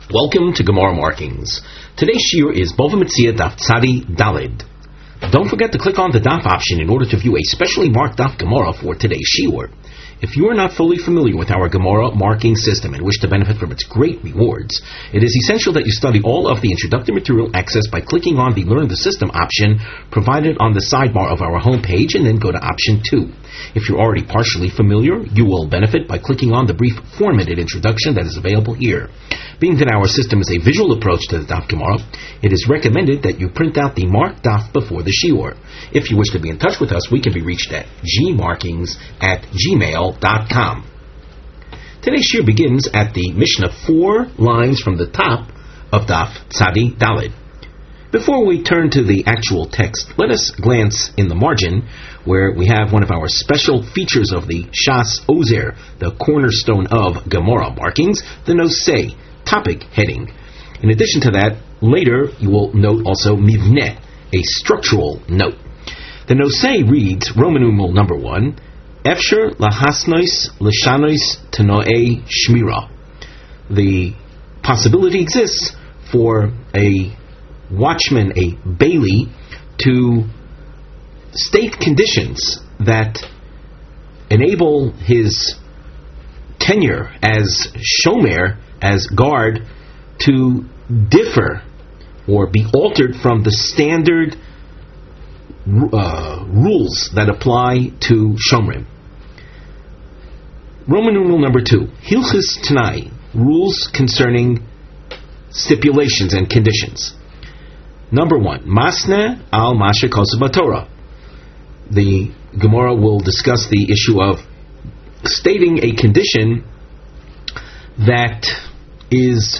Welcome to Gemara Markings. Today's shiur is Bava Metzia Daf Tzadi Dalid. Don't forget to click on the Daf option in order to view a specially marked Daf Gemara for today's shiur. If you are not fully familiar with our Gemara marking system and wish to benefit from its great rewards, it is essential that you study all of the introductory material accessed by clicking on the Learn the System option provided on the sidebar of our homepage and then go to option 2. If you're already partially familiar, you will benefit by clicking on the brief formatted introduction that is available here. Being that our system is a visual approach to the Daf Gemara, it is recommended that you print out the marked Daf before the shiur. If you wish to be in touch with us, we can be reached at gmarkings@gmail.com. Today's shiur begins at the Mishnah 4 lines from the top of Daf Tzadi Dalid. Before we turn to the actual text, let us glance in the margin where we have one of our special features of the Shas Ozer, the cornerstone of Gemara markings, the Nosei topic heading. In addition to that, later you will note also Mivneh, a structural note. The Nosei reads, Roman numeral number 1, Efsher lahasnois l'shanois tenoei shmira. The possibility exists for a watchman, a bailey, to state conditions that enable his tenure as shomer, as guard, to differ or be altered from the standard rules that apply to shomrim. Roman numeral number 2, Hilchis Tanai, rules concerning stipulations and conditions. Number 1, Masne al Masha Kosev Torah. The Gemara will discuss the issue of stating a condition that is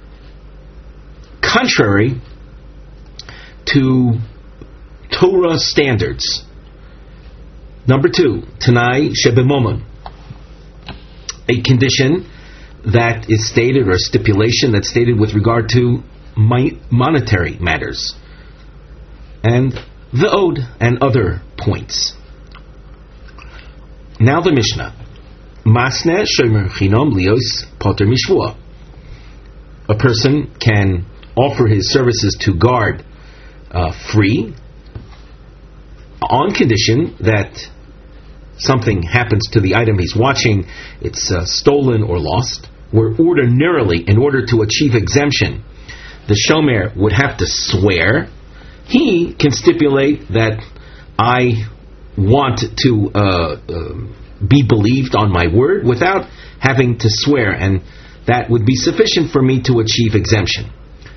contrary to Torah standards. Number 2, Tanai Shebemomon, a condition that is stated, or stipulation that's stated with regard to monetary matters, and the Ode and other points. Now the Mishnah. Masne shomer chinom lios poter mishvua. A person can offer his services to guard free on condition that something happens to the item he's watching, it's stolen or lost, where ordinarily, in order to achieve exemption, the shomer would have to swear. He can stipulate that I want to be believed on my word without having to swear, and that would be sufficient for me to achieve exemption.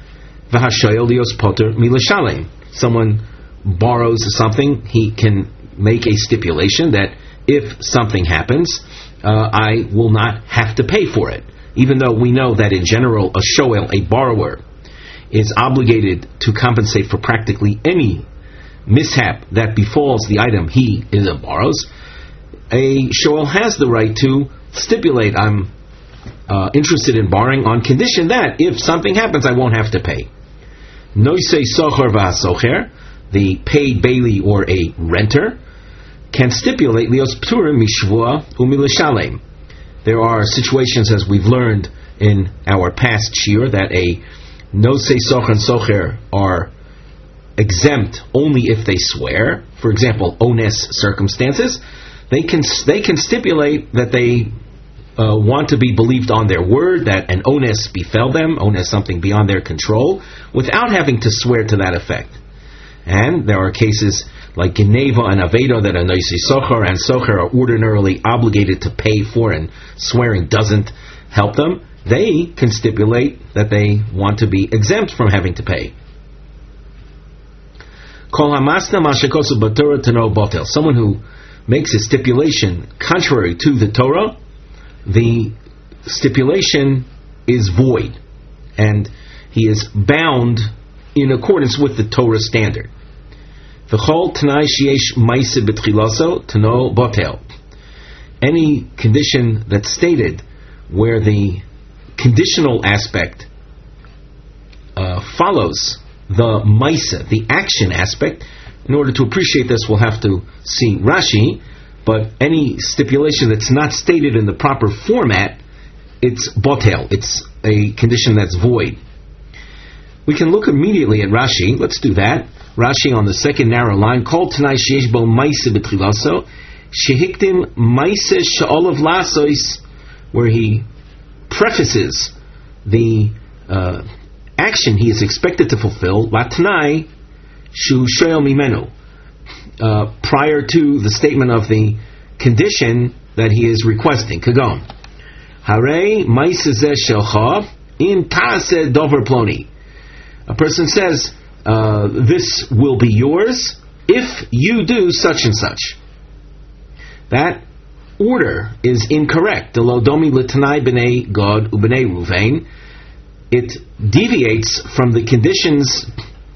Someone borrows something, he can make a stipulation that if something happens, I will not have to pay for it. Even though we know that in general a shoel, a borrower, is obligated to compensate for practically any mishap that befalls the item he borrows, a shoel has the right to stipulate, I'm interested in borrowing on condition that if something happens I won't have to pay. Noisei socher v'hasocher, the paid bailey or a renter, can stipulate lios pturim mishvua u'milishalem. There are situations, as we've learned in our past shiur, that a nosei socher and socher are exempt only if they swear. For example, ones circumstances, they can stipulate that they want to be believed on their word, that an ones befell them, ones something beyond their control, without having to swear to that effect. And there are cases like Geneva and Aveda that a Noisei Socher and Socher are ordinarily obligated to pay for, and swearing doesn't help them. They can stipulate that they want to be exempt from having to pay. Someone who makes a stipulation contrary to the Torah, the stipulation is void, and he is bound in accordance with the Torah standard. Any condition that's stated where the conditional aspect follows the maisa, the action aspect. In order to appreciate this, we'll have to see Rashi, but any stipulation that's not stated in the proper format, it's botel, it's a condition that's void. We can look immediately at Rashi. Let's do that. Rashi on the second narrow line, Kol Tanai Sheyesh Bo Maise B'Tchilaso, Shehiktim Maise She'olav Lasos, where he prefaces the action he is expected to fulfill, Latnai Shu Sheol Mimenu, prior to the statement of the condition that he is requesting. Kagon. Hare Maise Zeh Shelcha, Im Ta'aseh Dover Ploni. A person says, this will be yours if you do such and such. That order is incorrect. Delodomi l'tanai b'nei Gad u'b'nei Ruvain. It deviates from the conditions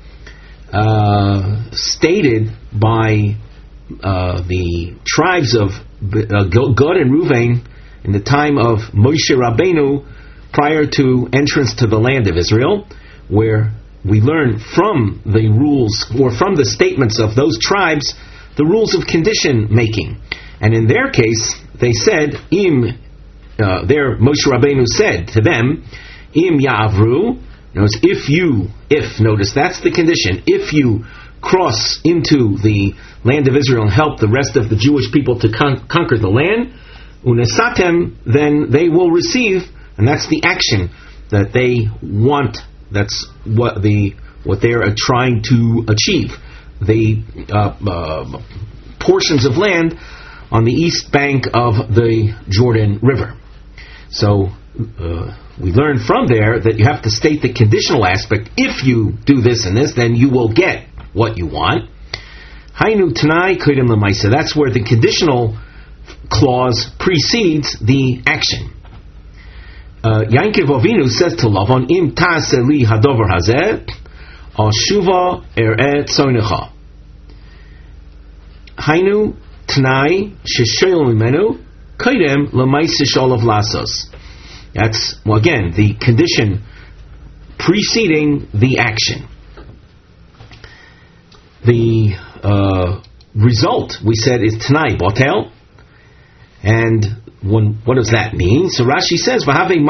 stated by the tribes of Gad and Ruvain in the time of Moshe Rabbeinu prior to entrance to the land of Israel, where we learn from the rules, or from the statements of those tribes, the rules of condition making. And in their case, they said, Moshe Rabbeinu said to them, Im Ya'avru, notice that's the condition, if you cross into the land of Israel and help the rest of the Jewish people to conquer the land, unesatem, then they will receive, and that's the action that they want. That's what they are trying to achieve. The portions of land on the east bank of the Jordan River. So we learn from there that you have to state the conditional aspect. If you do this and this, then you will get what you want. Hainu Tanai Kodim Lemaisa. That's where the conditional clause precedes the action. Yankov Avinu says to Lavan, Im ta'aseh li hadover hazeh, ashuva ereh tzornecha. Hainu Tanai sheshayel mimenu kodim lemaisa sholav lasos. That's, well, again, the condition preceding the action. The result, we said, is Tanai botel. And what does that mean? So Rashi says,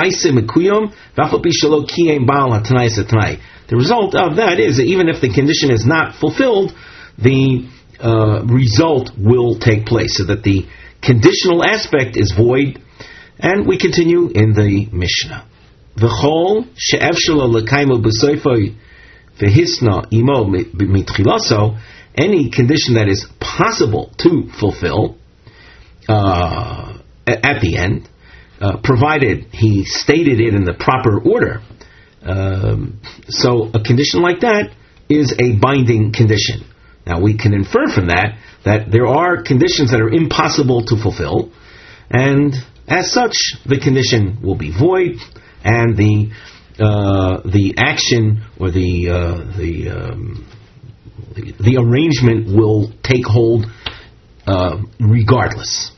the result of that is that even if the condition is not fulfilled, the result will take place, so that the conditional aspect is void. And we continue in the Mishnah. V'chol she'efshelo l'kaimu b'soifoi v'hisna imo mitchilaso, any condition that is possible to fulfill at the end, provided he stated it in the proper order. So a condition like that is a binding condition. Now we can infer from that there are conditions that are impossible to fulfill, and as such the condition will be void, and the action or the arrangement will take hold regardless.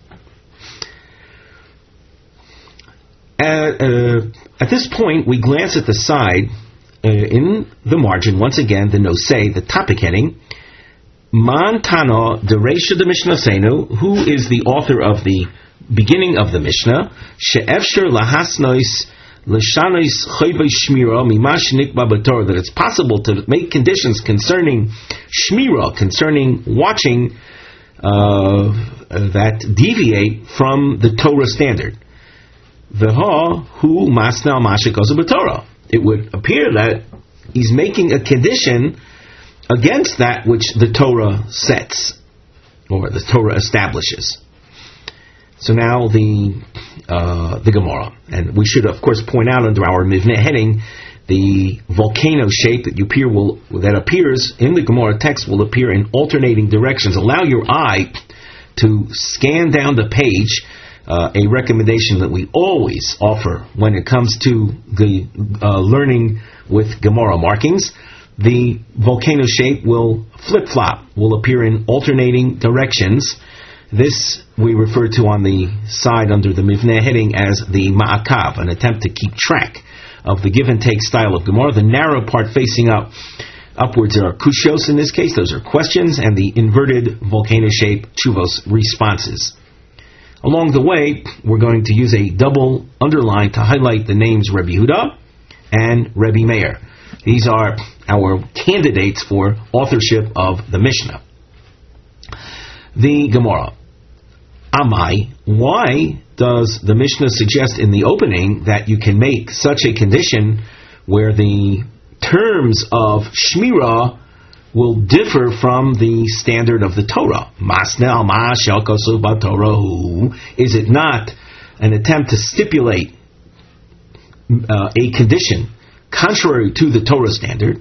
At this point, we glance at the side in the margin. Once again, the nosei, the topic heading, Man Tana Dereisha de Mishnasenu, who is the author of the beginning of the Mishnah, She'efsher lahasnois l'shanois chayvei shmira mimash nikba b'torah, that it's possible to make conditions concerning shmira, concerning watching, that deviate from the Torah standard. V'ha hu masnal mashikosa b'torah. It would appear that he's making a condition against that which the Torah sets, or the Torah establishes. So now the Gemara, and we should of course point out under our Mivneh heading, the volcano shape that appears in the Gemara text will appear in alternating directions. Allow your eye to scan down the page. A recommendation that we always offer when it comes to the learning with Gemara markings. The volcano shape will flip-flop, will appear in alternating directions. This we refer to on the side under the Mivneh heading as the Ma'akav, an attempt to keep track of the give and take style of Gemara. The narrow part facing upwards are kushos in this case, those are questions, and the inverted volcano shape, chuvos, responses. Along the way, we're going to use a double underline to highlight the names Rabbi Yehuda and Rebbe Meir. These are our candidates for authorship of the Mishnah. The Gemara. Amai, why does the Mishnah suggest in the opening that you can make such a condition where the terms of Shmirah will differ from the standard of the Torah? Is it not an attempt to stipulate a condition contrary to the Torah standard?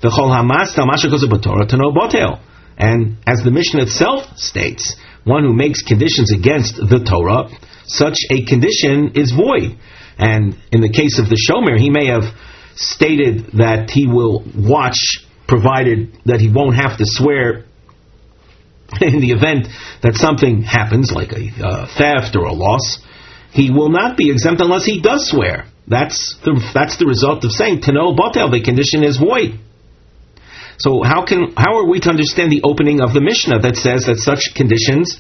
And as the Mishnah itself states, one who makes conditions against the Torah, such a condition is void. And in the case of the Shomer, he may have stated that he will watch, provided that he won't have to swear in the event that something happens, like a theft or a loss. He will not be exempt unless he does swear. That's the result of saying Tano Botel, the condition is void. So how are we to understand the opening of the Mishnah that says that such conditions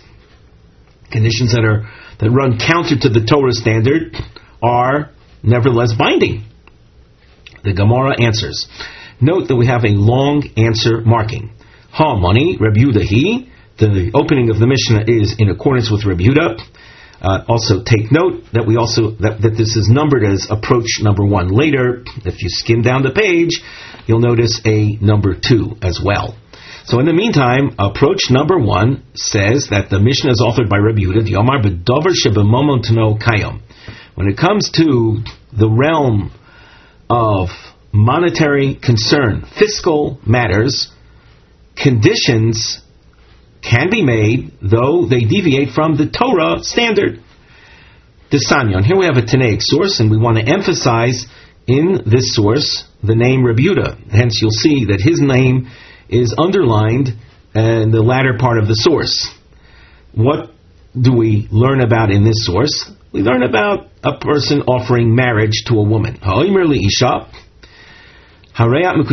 that run counter to the Torah standard, are nevertheless binding? The Gemara answers. Note that we have a long answer marking. Ha mani Reb Yehuda he. The opening of the Mishnah is in accordance with Reb Yehuda. Also take note that that this is numbered as approach number 1 later. If you skim down the page, you'll notice a number 2 as well. So in the meantime, approach number 1 says that the Mishnah is authored by Reb Yehuda, the Omar B'Dover Shebemomon Tano Kayom. When it comes to the realm of monetary concern, fiscal matters, conditions can be made, though they deviate from the Torah standard. Desanyon. Here we have a Tanaic source, and we want to emphasize in this source the name Reb Yehuda. Hence, you'll see that his name is underlined in the latter part of the source. What do we learn about in this source? We learn about a person offering marriage to a woman. Ha'omer li isha. I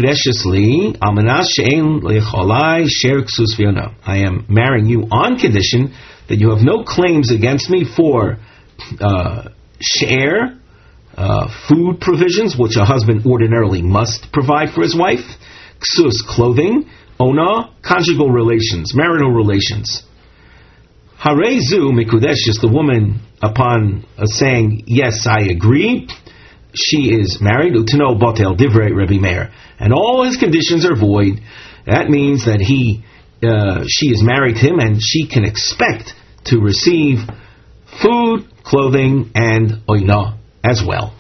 am marrying you on condition that you have no claims against me for share, food provisions, which a husband ordinarily must provide for his wife, ksus, clothing, ona, conjugal relations, marital relations. Harezu mikudeshes, the woman, upon saying, yes, I agree, she is married, utino botel divrei Rebbe Meir, and all his conditions are void. That means that she is married to him, and she can expect to receive food, clothing, and oina as well.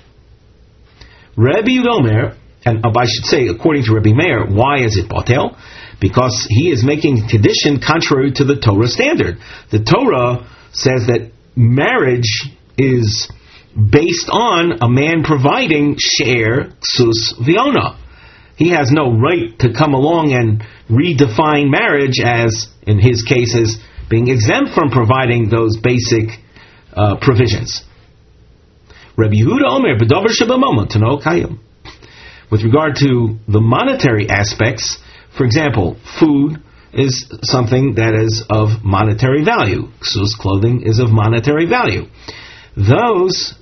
Rebbe Yehuda, and I should say, according to Rebbe Meir, why is it botel? Because he is making a condition contrary to the Torah standard. The Torah says that marriage is based on a man providing share, ksus, viona. He has no right to come along and redefine marriage as, in his case, as being exempt from providing those basic provisions. Rabbi Yehuda Omer, B'dover Shebamoma, Tano Kayim. With regard to the monetary aspects, for example, food is something that is of monetary value. Ksus, clothing, is of monetary value. Those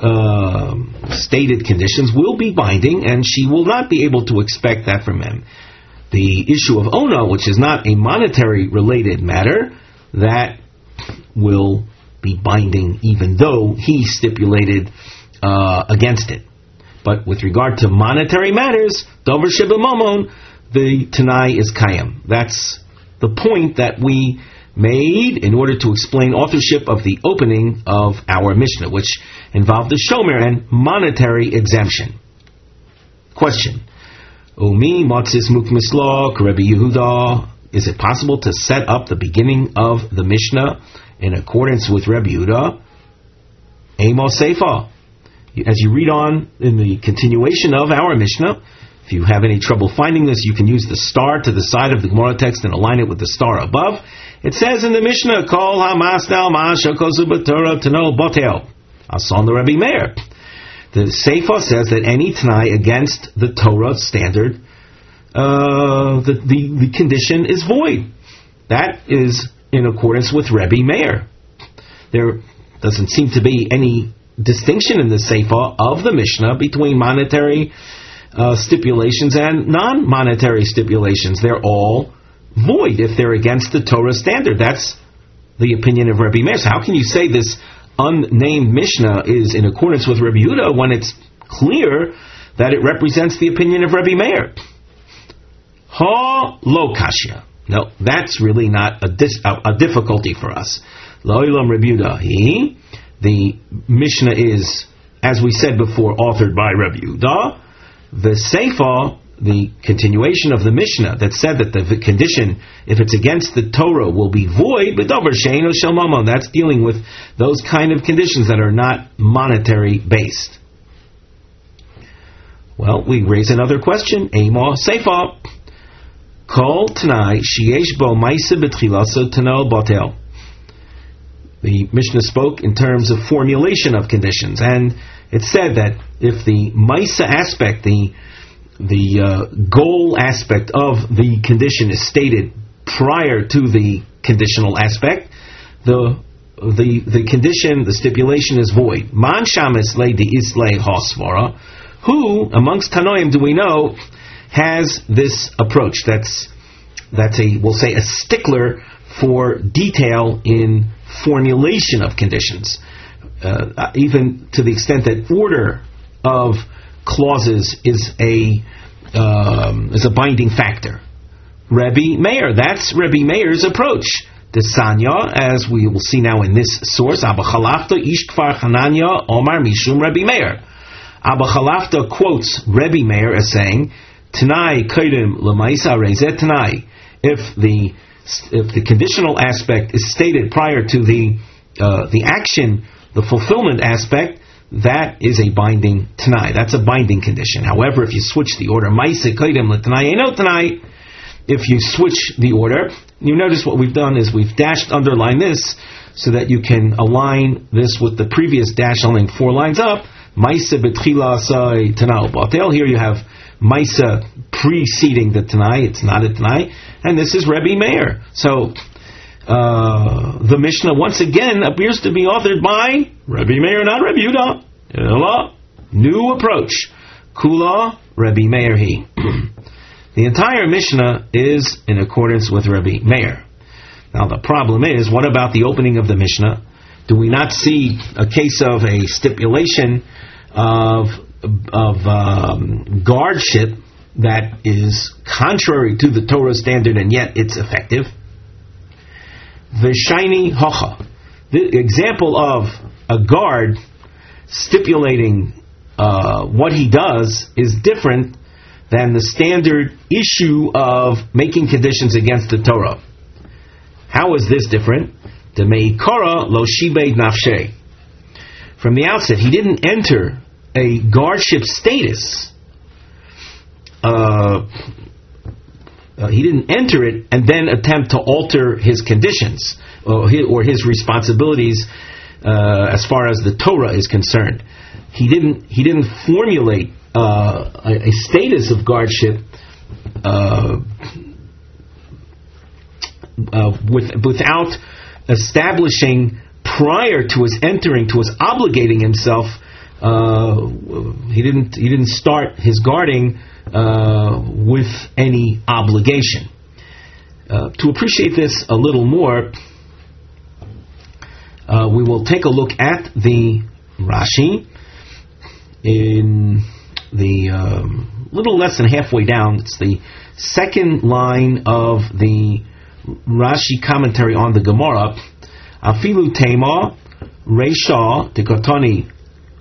stated conditions will be binding, and she will not be able to expect that from him. The issue of ona, which is not a monetary related matter, that will be binding even though he stipulated against it. But with regard to monetary matters, Dover Shebamomon, the Tanai is Kayam. That's the point that we made in order to explain authorship of the opening of our Mishnah, which involved the Shomer and monetary exemption. Question. Umi Matzis Mukmislok, Rebbe Yehuda. Is it possible to set up the beginning of the Mishnah in accordance with Rebbe Yehuda? Amos Seifa. As you read on in the continuation of our Mishnah, if you have any trouble finding this, you can use the star to the side of the Gemara text and align it with the star above. It says in the Mishnah, Kol hamasnal ma'ashakosu b'torah tano botel. Asan the Rebbe Meir. The Seifa says that any Tanai against the Torah standard, the condition is void. That is in accordance with Rebbe Meir. There doesn't seem to be any distinction in the Seifa of the Mishnah between monetary stipulations and non-monetary stipulations. They're all void if they're against the Torah standard. That's the opinion of Rabbi Meir. So how can you say this unnamed Mishnah is in accordance with Rabbi Yehuda when it's clear that it represents the opinion of Rabbi Meir? Ha lo kashya. No, that's really not a difficulty for us. Lo ilam Rabbi Yehuda. The Mishnah is, as we said before, authored by Rabbi Yehuda. The Seifa, the continuation of the Mishnah that said that the condition, if it's against the Torah, will be void, but that's dealing with those kind of conditions that are not monetary based. Well, we raise another question. Ema Seifa. Kol Tanai Sheyesh Bo Maisa B'Tchilaso Tanal Batel. The Mishnah spoke in terms of formulation of conditions, and it said that if the Maisa aspect, the goal aspect of the condition is stated prior to the conditional aspect, the condition, the stipulation is void. Man shamis le di islay hasvara. Who amongst Tanoim do we know has this approach? That's we'll say a stickler for detail in formulation of conditions, even to the extent that order of clauses is a binding factor. Rabbi Meir, that's Rabbi Meir's approach. The Sanya, as we will see now in this source, Abba Chalafta ish kfar Hananya Omar Mishum Rabbi Meir. Abba Chalafta quotes Rabbi Meir as saying, Tanai kaidim lemaisa rezet Tanai. If the conditional aspect is stated prior to the action, the fulfillment aspect, that is a binding Tanai. That's a binding condition. However, if you switch the order, Maisa Kaidim L'Tanai Eno Tanai, if you switch the order, you notice what we've done is we've underlined this so that you can align this with the previous dash only 4 lines up. Maisa B'Tchila Sai Tanai Batel. Here you have Maisa preceding the Tanai. It's not a Tanai. And this is Rabbi Meir. So the Mishnah once again appears to be authored by Rabbi Meir, not Rabbi Yehuda. New approach. Kula Rabbi Meir he. The entire Mishnah is in accordance with Rabbi Meir. Now the problem is, what about the opening of the Mishnah? Do we not see a case of a stipulation of guardship that is contrary to the Torah standard and yet it's effective? The shiny hocha, the example of a guard stipulating what he does is different than the standard issue of making conditions against the Torah. How is this different? The meikara lo shibei nafshe. From the outset, he didn't enter a guardship status. He didn't enter it and then attempt to alter his conditions or his responsibilities as far as the Torah is concerned. He didn't formulate a status of guardship without establishing prior to his entering, to his obligating himself. He didn't start his guarding with any obligation. To appreciate this a little more, we will take a look at the Rashi in the little less than halfway down. It's the second line of the Rashi commentary on the Gemara. Afilu tema reisha dekotani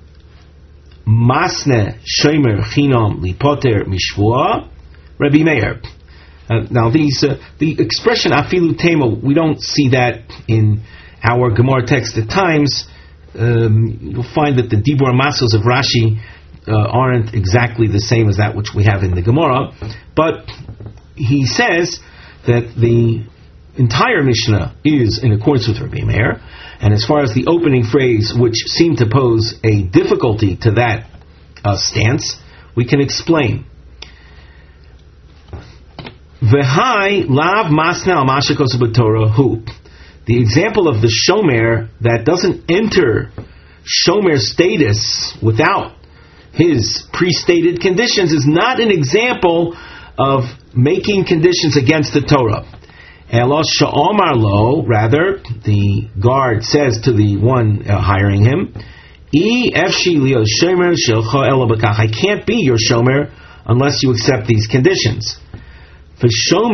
masne shomer chinam lipoter mishvua Rabbi Meir. Now the expression afilu tema, we don't see that in our Gemara text at times. You'll find that the Dibur Masos of Rashi aren't exactly the same as that which we have in the Gemara, but he says that the entire Mishnah is in accordance with Rabbi Meir, and as far as the opening phrase, which seemed to pose a difficulty to that stance, we can explain. V'hai lav masna al mashakos b'Torah hu. The example of the shomer that doesn't enter shomer status without his pre-stated conditions is not an example of making conditions against the Torah. Elo sha'omar lo, rather, the guard says to the one hiring him, I can't be your shomer unless you accept these conditions. A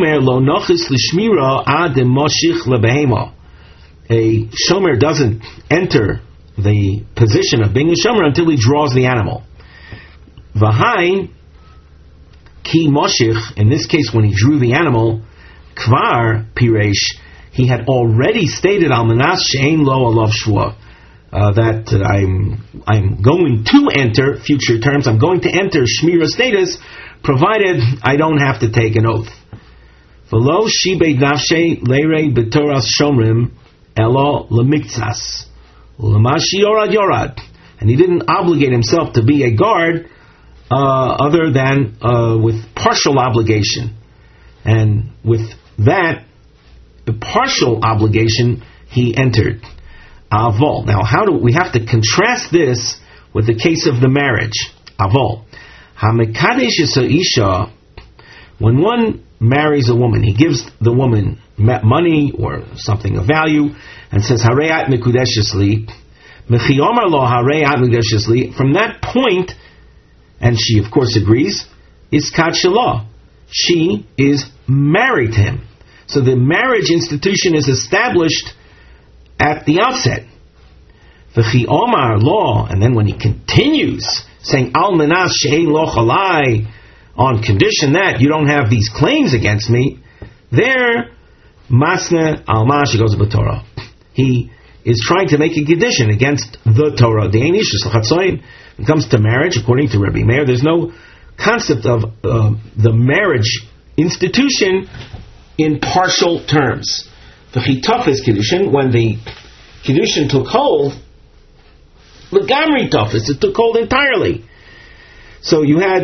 shomer doesn't enter the position of being a shomer until he draws the animal. V'hai ki moshich, in this case when he drew the animal, kvar piresh, he had already stated al manas she'ein lo alav shvua, that I'm going to enter, future terms, I'm going to enter shmira status, provided I don't have to take an oath. V'lo shibei nafshe leirei b'toras shomrim elo lemiktsas l'mashi yorad yorad, and he didn't obligate himself to be a guard other than with partial obligation, and with that the partial obligation he entered. Avol. Now, how do we have to contrast this with the case of the marriage? Avol. Hamekadesh isha. When one marries a woman, he gives the woman money or something of value, and says Hareyat Mekudeshesli. Mechiyomar lo Hareyat Mekudeshesli. From that point, and she of course agrees, is Kat Shalah. She is married to him. So the marriage institution is established at the outset. V'chi omar law, and then when he continues saying al menas she'ein lo chalai, on condition that you don't have these claims against me, there masne al mash goes b'torah. He is trying to make a condition against the Torah. The einish l'chatzoin. When it comes to marriage, according to Rabbi Meir, there's no concept of the marriage institution in partial terms. The chitafis kiddushin, when the kiddushin took hold, legamri tafis, it took hold entirely. So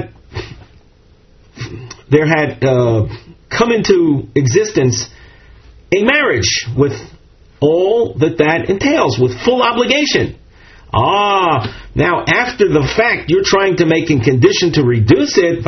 there had come into existence a marriage with all that entails, with full obligation. Now after the fact, you're trying to make a condition to reduce it.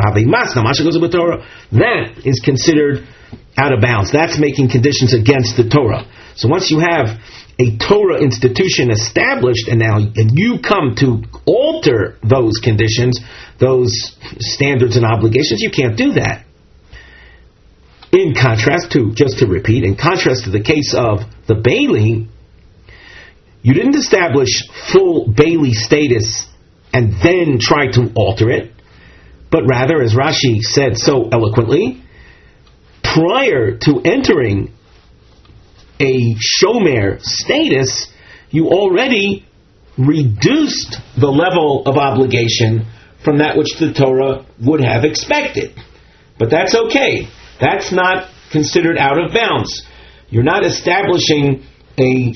That is considered out of bounds. That's making conditions against the Torah. So once you have a Torah institution established, and you come to alter those conditions, those standards and obligations, you can't do that. In contrast to the case of the Bailey, you didn't establish full Bailey status and then try to alter it, but rather, as Rashi said so eloquently, prior to entering a shomer status, you already reduced the level of obligation from that which the Torah would have expected. But that's okay. That's not considered out of bounds. You're not establishing a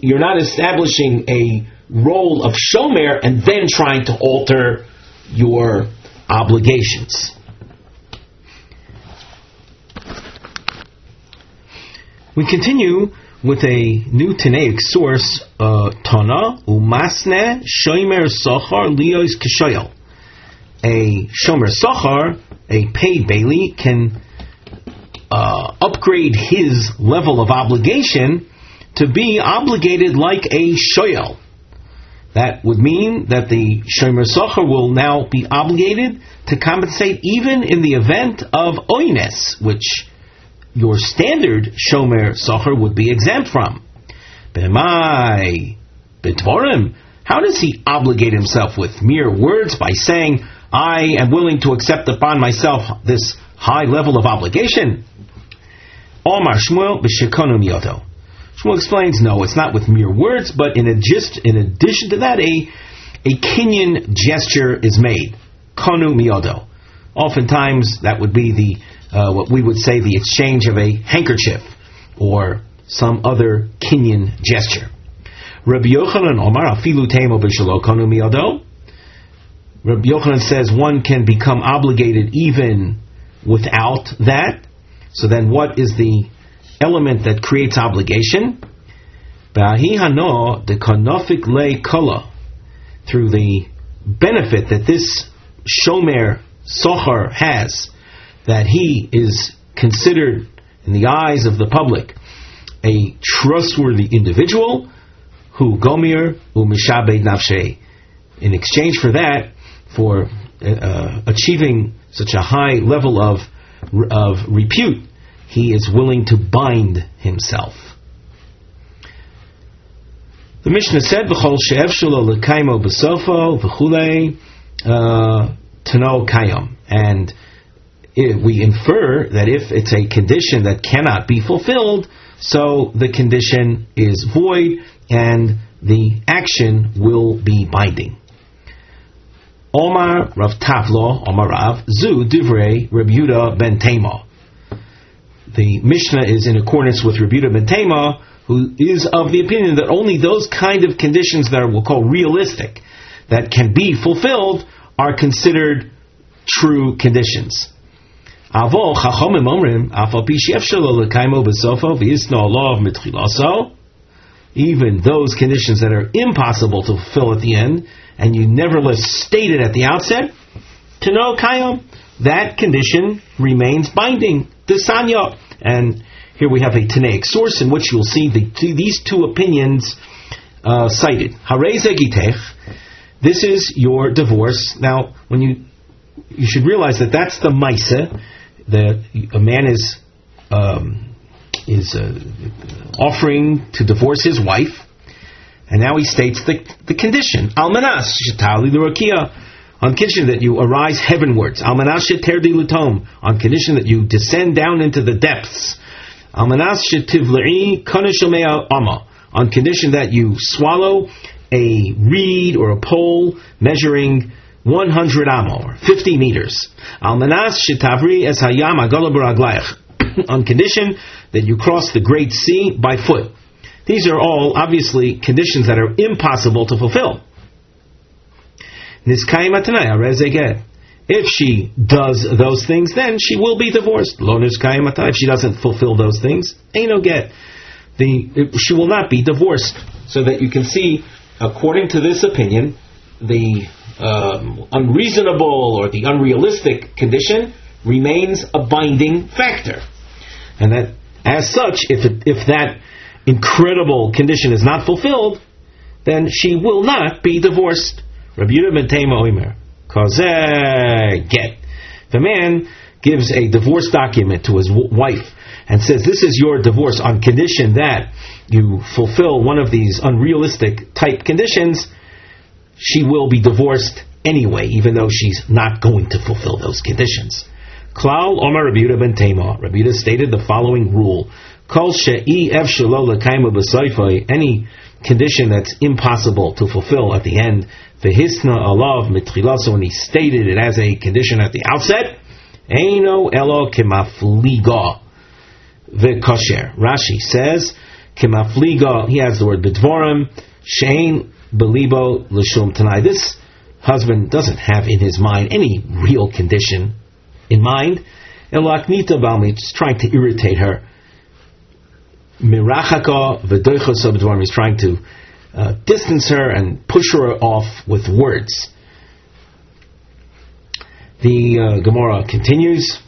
role of shomer and then trying to alter your obligations. We continue with a new Tanaic source, Tana umasne shomer sochar liyos kishoyel. A shomer sochar, a paid bailey, can upgrade his level of obligation to be obligated like a shoyel. That would mean that the shomer sochar will now be obligated to compensate even in the event of oines, which your standard shomer socher would be exempt from. B'mai b'dvorim, how does he obligate himself with mere words by saying, I am willing to accept upon myself this high level of obligation? Omar Shmuel b'shekonu miyoto. Shmuel explains, no, it's not with mere words, but in addition to that, a kinyan gesture is made. Konu miyoto. Oftentimes, that would be what we would say the exchange of a handkerchief or some other kinyan gesture. Rabbi Yochanan Omar afilu teimo b'shelo konu miyado. Rabbi Yochanan says one can become obligated even without that. So then what is the element that creates obligation? Ba'ahi hano de kanofik le kola. through the benefit that this Shomer Sochar has, that he is considered in the eyes of the public a trustworthy individual, who Gomir u'mishabed nafshei. In exchange for that, for achieving such a high level of repute, he is willing to bind himself. The Mishnah said, "V'chol she'ev shelo l'kaimo b'sofo v'chulei tano kayom," and we infer that if it's a condition that cannot be fulfilled, so the condition is void and the action will be binding. Omar Rav Tavlo, Omar Rav, Zu Divrei Reb Yehuda ben Tema. The Mishnah is in accordance with Reb Yehuda ben Tema, who is of the opinion that only those kind of conditions that we'll call realistic, that can be fulfilled, are considered true conditions. Avol Chachamim Omrim, Afal Pi she'ef shelo l'kaimo b'sofo v'yisno alav mitchilaso. Even those conditions that are impossible to fulfill at the end, and you nevertheless state it at the outset, to know kayom, that condition remains binding. Desanya. And here we have a Tanaic source in which you'll see these two opinions cited. Harei zegitech, this is your divorce. Now, when you should realize that that's the maisa, that a man is offering to divorce his wife, and now he states the condition. Almanas shetali l'rakia, on condition that you arise heavenwards. Almanas sheterdi l'tom, on condition that you descend down into the depths. Almanas shetivlei kaneshomea ama, on condition that you swallow a reed or a pole measuring 100 amo, or 50 meters. Almanas shetavri es hayam agala baraglayach, on condition that you cross the Great Sea by foot. These are all obviously conditions that are impossible to fulfill. If she does those things, then she will be divorced. If she doesn't fulfill those things, ain't no get. She will not be divorced. So that you can see, according to this opinion, the unreasonable or the unrealistic condition remains a binding factor. And that, as such, if that incredible condition is not fulfilled, then she will not be divorced. Rabbi Yehuda ben Tema Omer, Kazeh get. The man gives a divorce document to his wife and says, "This is your divorce on condition that you fulfill one of these unrealistic type conditions." She will be divorced anyway, even though she's not going to fulfill those conditions. Klal Omar Rabbi Yehuda ben Tema. Rabbi Yehuda stated the following rule: Kol she'i ef shelo l'kaimu b'soifai, any condition that's impossible to fulfill at the end, v'hisna alav mitchilaso, when he stated it as a condition at the outset, eino elo kemafliga v'kosher. Rashi says, kemafliga, he has the word b'dvorim, she'ein belibo l'shum tanai. This husband doesn't have in his mind any real condition in mind. Elaknita balmi, just trying to irritate her. Mirachaka v'doichos b'dvorim, he's trying to distance her and push her off with words. The Gemara continues.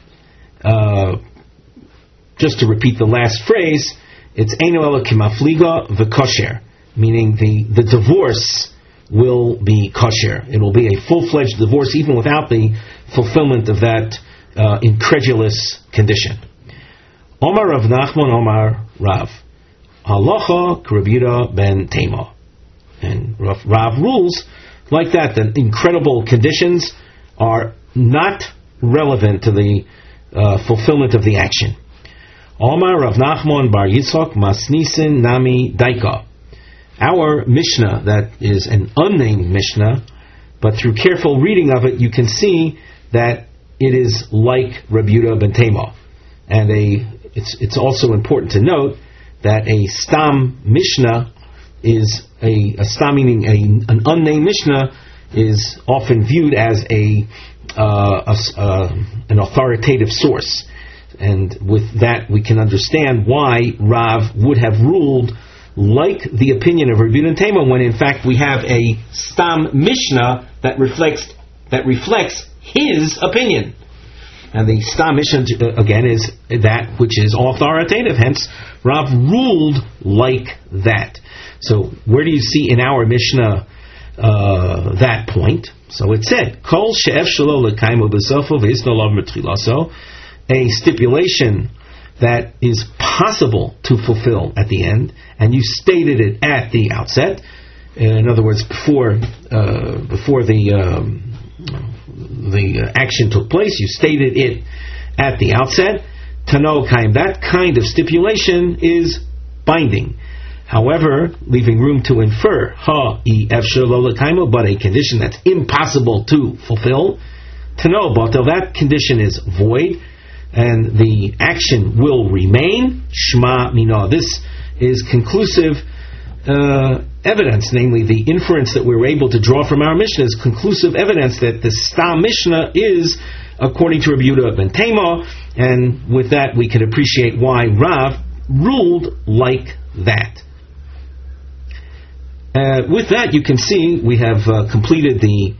Just to repeat the last phrase, it's Eino ela kimafliga v'kosher, meaning the divorce will be kosher. It will be a full-fledged divorce even without the fulfillment of that incredulous condition. Omar Rav Nachman Omar Rav, Halacha Rabbi Yehuda ben Tema. And Rav rules like that incredible conditions are not relevant to the fulfillment of the action. Omar Rav Nachman Bar Yitzchok Masnisin Nami Daika. Our Mishnah, that is an unnamed Mishnah, but through careful reading of it, you can see that it is like Rabbi Yehuda ben Tema. And it's also important to note that a stam Mishnah is a stam, meaning an unnamed Mishnah, is often viewed as an authoritative source. And with that, we can understand why Rav would have ruled like the opinion of Rabbi Yehuda Tema, when in fact we have a Stam Mishnah that reflects his opinion. And the Stam Mishnah, again, is that which is authoritative. Hence, Rav ruled like that. So, where do you see in our Mishnah that point? So it said, Kol she'ef shelo l'kaimu b'sofo v'hisno lav m'tchilaso, a stipulation that is possible to fulfill at the end, and you stated it at the outset. In other words, before the action took place, you stated it at the outset. Tano kaim, that kind of stipulation is binding. However, leaving room to infer, but a condition that's impossible to fulfill, tano batel, that condition is void, and the action will remain. Shma mina, this is conclusive evidence, namely the inference that we're able to draw from our Mishnah is conclusive evidence that the Stam Mishnah is according to Rabbi Yehuda ben Tema, and with that we can appreciate why Rav ruled like that. With that, you can see we have completed the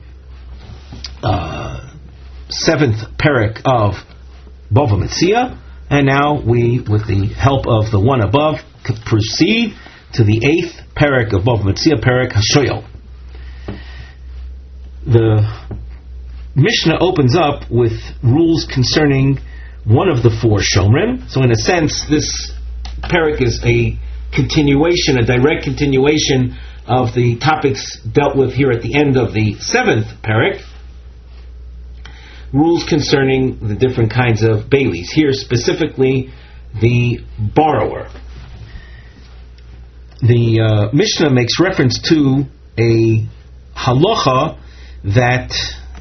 7th parak of Bava Metzia, and now we, with the help of the one above, proceed to the 8th parak of Bava Metzia, parak Hashoyel. The Mishnah opens up with rules concerning one of the 4 Shomrim. So in a sense, this parak is a continuation, a direct continuation of the topics dealt with here at the end of the 7th parak. Rules concerning the different kinds of baileys. Here specifically, the borrower. The Mishnah makes reference to a halacha that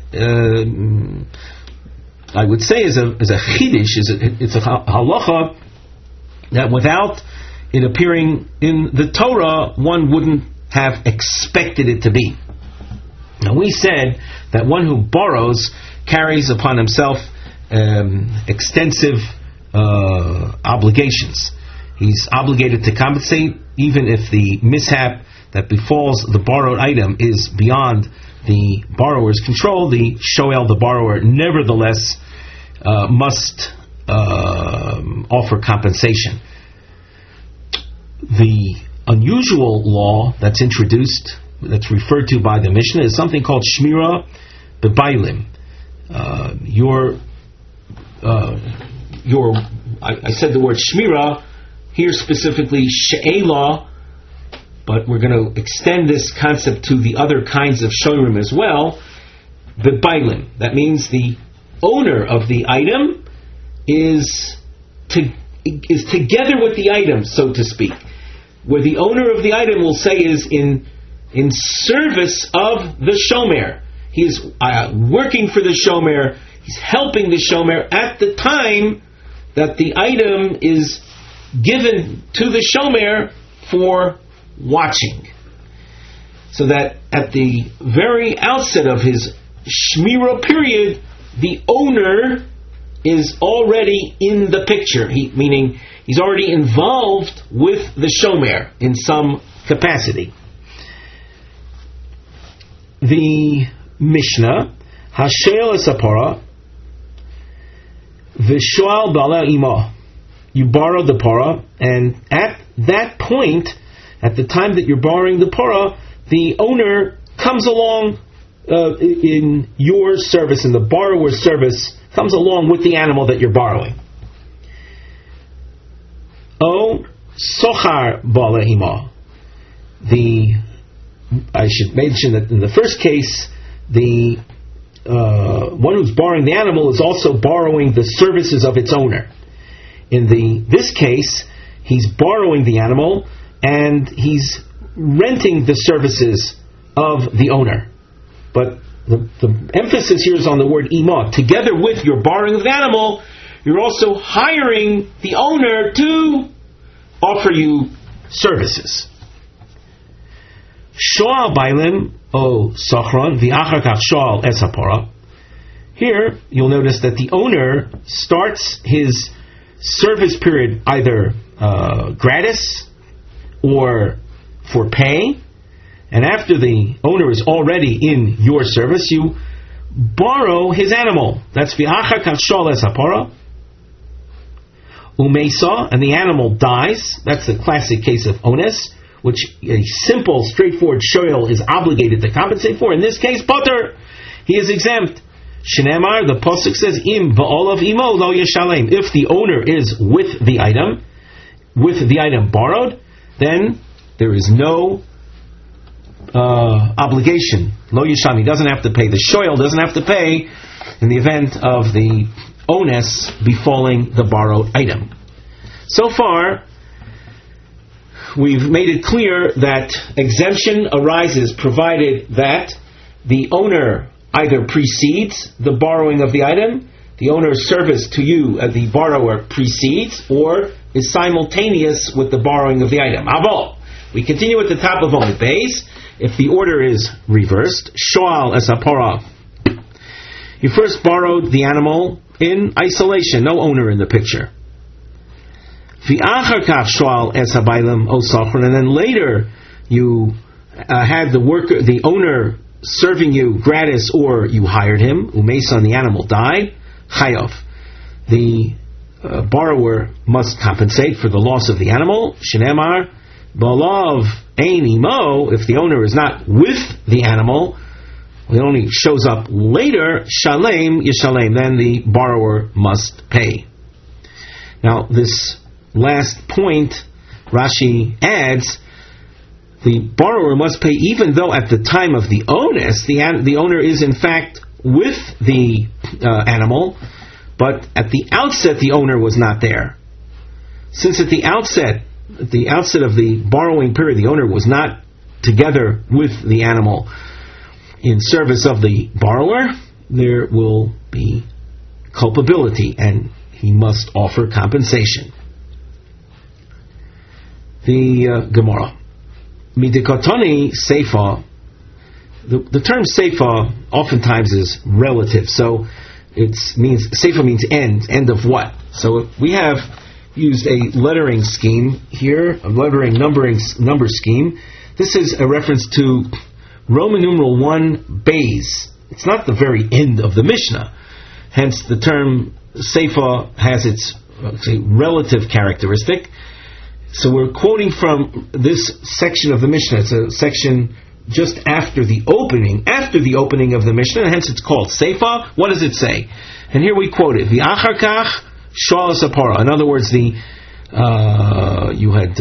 I would say is a chidish. It's a halacha that without it appearing in the Torah, one wouldn't have expected it to be. Now, we said that one who borrows carries upon himself extensive obligations. He's obligated to compensate, even if the mishap that befalls the borrowed item is beyond the borrower's control. The shoel, the borrower, nevertheless must offer compensation. The unusual law that's introduced, that's referred to by the Mishnah, is something called Shmira B'Bailim. I said the word Shmira, here specifically She'ela, but we're going to extend this concept to the other kinds of Shorim as well. B'Bailim, that means the owner of the item is together with the item, so to speak. Where the owner of the item will say is in service of the shomer. He is working for the shomer. He's helping the shomer at the time that the item is given to the shomer for watching. So that at the very outset of his shmira period, the owner is already in the picture. Meaning he's already involved with the shomer in some capacity. The Mishnah, Hashel Esapara, Vishoal Bala Imah. You borrow the para, and at that point, at the time that you're borrowing the para, the owner comes along in your service, in the borrower's service, comes along with the animal that you're borrowing. O Sochar Bala Imah. I should mention that in the first case, the one who's borrowing the animal is also borrowing the services of its owner. In this case, he's borrowing the animal and he's renting the services of the owner. But the emphasis here is on the word imah. Together with your borrowing of the animal, you're also hiring the owner to offer you services. Shoal bailim o sachron v'achar kach shoal es hapara. Here you'll notice that the owner starts his service period either gratis or for pay, and after the owner is already in your service, you borrow his animal. That's v'achar kach shoal es hapara umeisa, and the animal dies. That's the classic case of ones, which a simple, straightforward shoal is obligated to compensate for. In this case, poter, he is exempt. Shneimar, the pasuk says, im ba'olav imo lo yeshalem. If the owner is with the item borrowed, then there is no obligation. Lo yeshalem, he doesn't have to pay. The shoal doesn't have to pay in the event of the onus befalling the borrowed item. So far, we've made it clear that exemption arises provided that the owner either precedes the borrowing of the item, the owner's service to you, the borrower, precedes, or is simultaneous with the borrowing of the item. Aval. We continue at the top of Omid Beis. If the order is reversed, shoal es hapara. You first borrowed the animal in isolation, no owner in the picture. V'achar kach shoal es habaylim o sachron, and then later you had the owner serving you gratis, or you hired him. Umeisa, and the animal died. Chayav. The borrower must compensate for the loss of the animal. Shneimar balav ein imo. If the owner is not with the animal, it only shows up later. Shalem yeshalem. Then the borrower must pay. Now this last point, Rashi adds, the borrower must pay even though at the time of the onus, the owner is in fact with the animal, but at the outset the owner was not there. Since at the outset of the borrowing period, the owner was not together with the animal in service of the borrower, there will be culpability and he must offer compensation. The Gemara. Midikotoni seifa. The term seifa oftentimes is relative, so seifa means end of what? So we have used a lettering scheme here, a lettering number scheme. This is a reference to Roman numeral 1 Beis. It's not the very end of the Mishnah. Hence the term seifa has its relative characteristic. So we're quoting from this section of the Mishnah. It's a section just after the opening of the Mishnah, and hence it's called Seifa. What does it say? And here we quote it: V'achar kach shoal es hapara. In other words, you had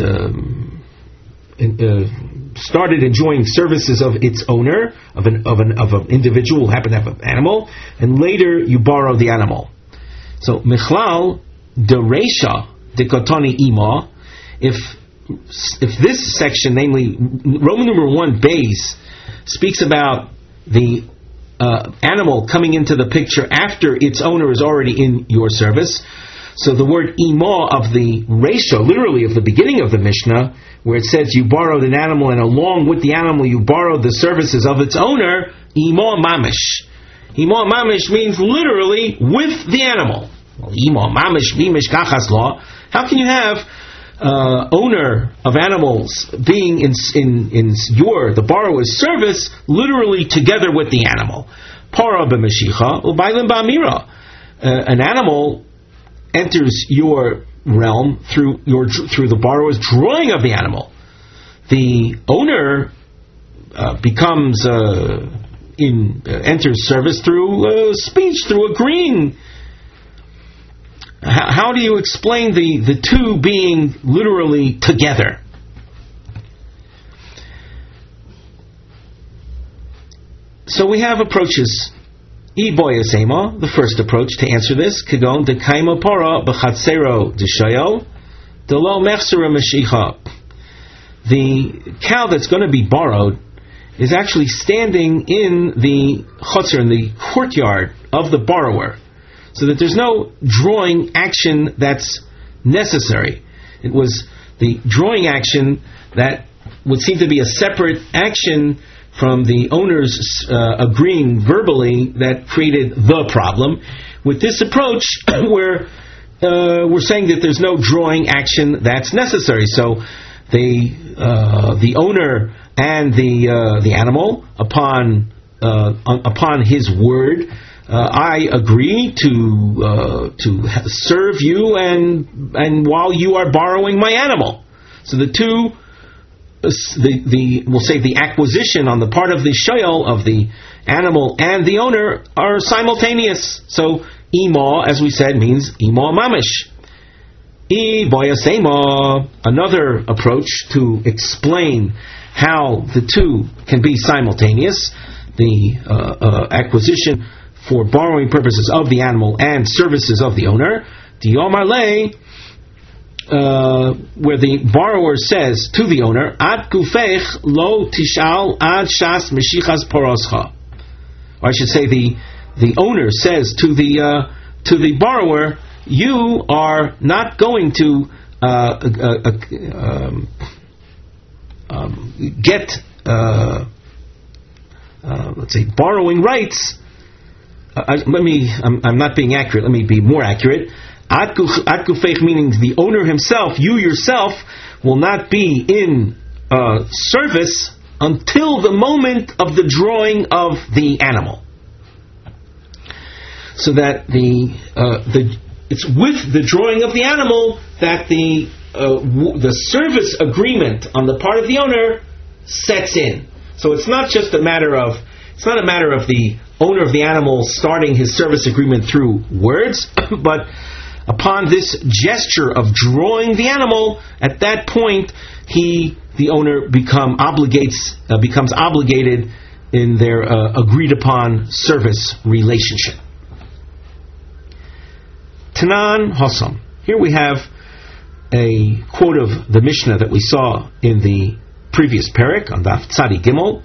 started enjoying services of its owner, of an individual who happened to have an animal, and later you borrow the animal. So Michlal dereisha dekotoni ima. If this section, namely Roman numeral 1 Beis, speaks about the animal coming into the picture after its owner is already in your service, so the word ima of the ratio, literally of the beginning of the Mishnah, where it says you borrowed an animal and along with the animal you borrowed the services of its owner, ima mamish. Ima mamish means literally with the animal. Well, ima mamish bimish kachas law. How can you have owner of animals being in the borrower's service, literally together with the animal? Para b'mashicha u'baylim ba'amira. An animal enters your realm through the borrower's drawing of the animal. The owner enters service through speech, through agreeing. How do you explain the two being literally together? So we have approaches. The first approach to answer this, Kedon de kaima para b'chatzero d'shayo d'lo mechsera mashicha. The cow that's going to be borrowed is actually standing in the chotzer, in the courtyard of the borrower, so that there's no drawing action that's necessary. It was the drawing action that would seem to be a separate action from the owners agreeing verbally that created the problem. With this approach, we're saying that there's no drawing action that's necessary. So the owner and the animal upon his word. I agree to serve you and while you are borrowing my animal. So the two, we'll say the acquisition on the part of the shoyel of the animal and the owner are simultaneous. So ima, as we said, means ima mamish. Another approach to explain how the two can be simultaneous, the acquisition for borrowing purposes of the animal and services of the owner, where the borrower says to the owner, Ad gufech lo tishal ad shas meshichas poroscha. Or I should say the owner says to the borrower, you are not going to get let's say borrowing rights. I'm not being accurate. Let me be more accurate. At gufeich, meaning the owner himself, you yourself, will not be in service until the moment of the drawing of the animal. So that it's with the drawing of the animal that the service agreement on the part of the owner sets in. So it's not just a matter of the owner of the animal starting his service agreement through words, but upon this gesture of drawing the animal, at that point the owner becomes obligated in their agreed upon service relationship. Tanan Hossam. Here we have a quote of the Mishnah that we saw in the previous parak on Daf Tzadi Gimel.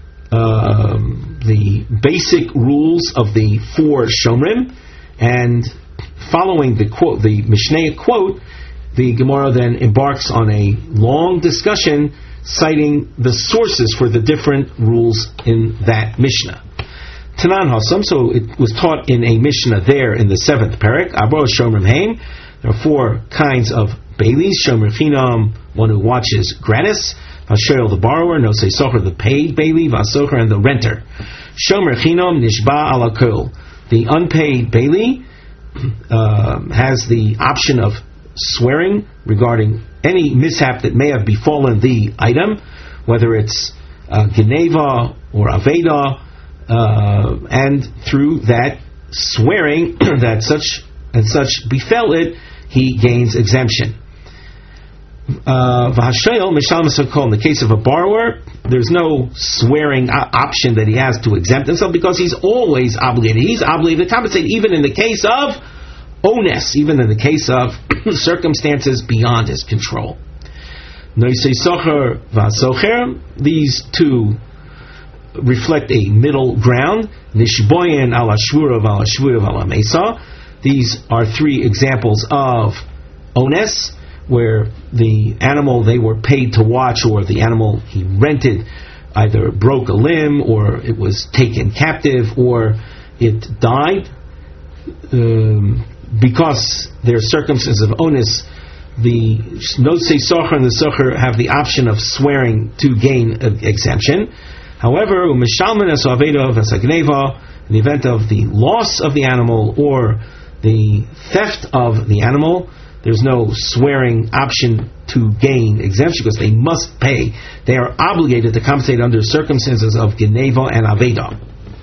The basic rules of the four Shomrim, and following the quote, the Mishnah quote, the Gemara then embarks on a long discussion citing the sources for the different rules in that Mishnah. Tanan Hasam, so it was taught in a Mishnah there in the 7th parak. Abo Shomrim Haim. There are four kinds of baileys. Shomer Chinam, one who watches gratis. Vashoel, the borrower. Nosei Socher, the paid bailey. Vasocher, and the renter. Shomer Chinam Nishba ala kol. The unpaid bailey has the option of swearing regarding any mishap that may have befallen the item, whether it's Geneva or Aveda, and through that swearing that such and such befell it, he gains exemption. In the case of a borrower, there's no swearing option that he has to exempt himself because he's always obligated. He's obligated to compensate even in the case of ones, even in the case of circumstances beyond his control. These two reflect a middle ground. Nishboyen ala shvura vala shvura vala mesa. These are three examples of ones, where the animal they were paid to watch, or the animal he rented either broke a limb, or it was taken captive, or it died. Because there are circumstances of onus, the Nosei Socher and the Socher have the option of swearing to gain exemption. However, in the event of the loss of the animal or the theft of the animal, there's no swearing option to gain exemption because they must pay. They are obligated to compensate under circumstances of Geneva and Aveda.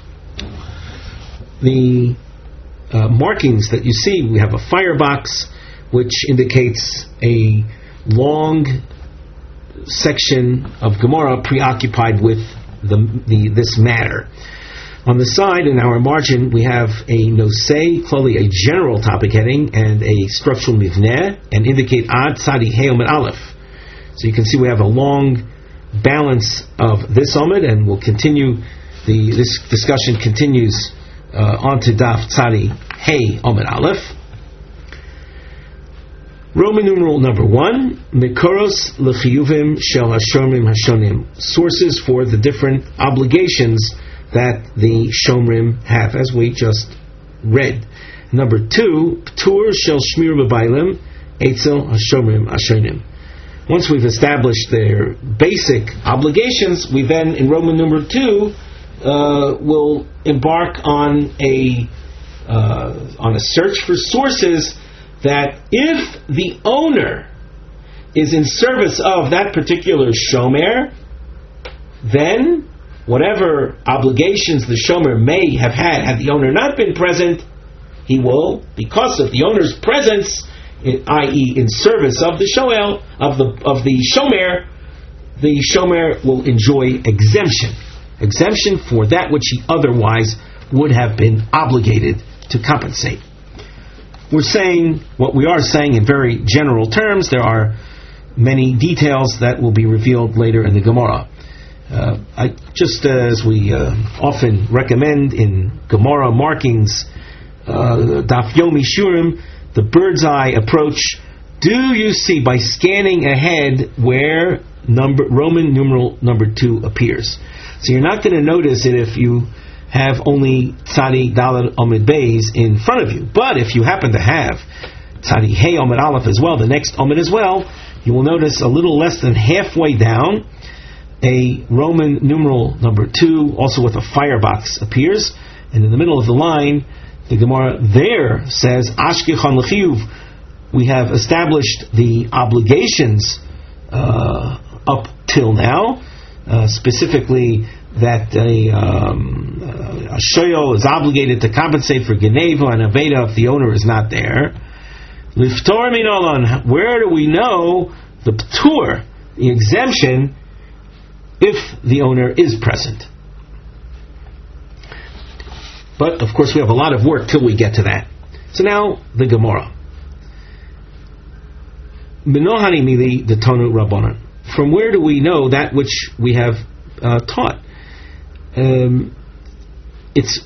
The markings that you see, we have a firebox which indicates a long section of Gemara preoccupied with this matter. On the side, in our margin, we have a nosei, clearly a general topic heading, and a structural mivneh, and indicate ad tzadi hey omid aleph. So you can see we have a long balance of this omid, and we'll continue. This discussion continues on to daf tzadi hey omid aleph. Roman numeral number 1, Mikoros lechiyuvim shel hashomrim hashonim, sources for the different obligations that the shomrim have, as we just read. Number 2, Ptur shel shmir b'bailim etzel hashomrim hashonim, Once we've established their basic obligations, we then, in Roman numeral 2, will embark on a search for sources that if the owner is in service of that particular shomer, then whatever obligations the shomer may have had the owner not been present, he will, because of the owner's presence, i.e., in service of the shoel of the shomer will enjoy exemption for that which he otherwise would have been obligated to compensate. We're saying what we are saying in very general terms. There are many details that will be revealed later in the Gemara. Just as we often recommend in Gemara markings, Daf Yomi Shurim, the bird's eye approach. Do you see by scanning ahead where Roman numeral number 2 appears? So you're not going to notice it if you have only Tzadi Daled Omid Beis in front of you. But if you happen to have Tzadi Hey Omid Aleph as well, the next Omid as well, you will notice a little less than halfway down, a Roman numeral number 2, also with a firebox, appears. And in the middle of the line, the Gemara there says, Ashkechon L'chiyuv, we have established the obligations up till now, specifically that a shoyol is obligated to compensate for geneva and aveda if the owner is not there. Liftor minolan, where do we know the ptur, the exemption, if the owner is present? But of course we have a lot of work till we get to that. So now the Gemara. Minohani mili the tonu rabbanon. From where do we know that which we have taught? It's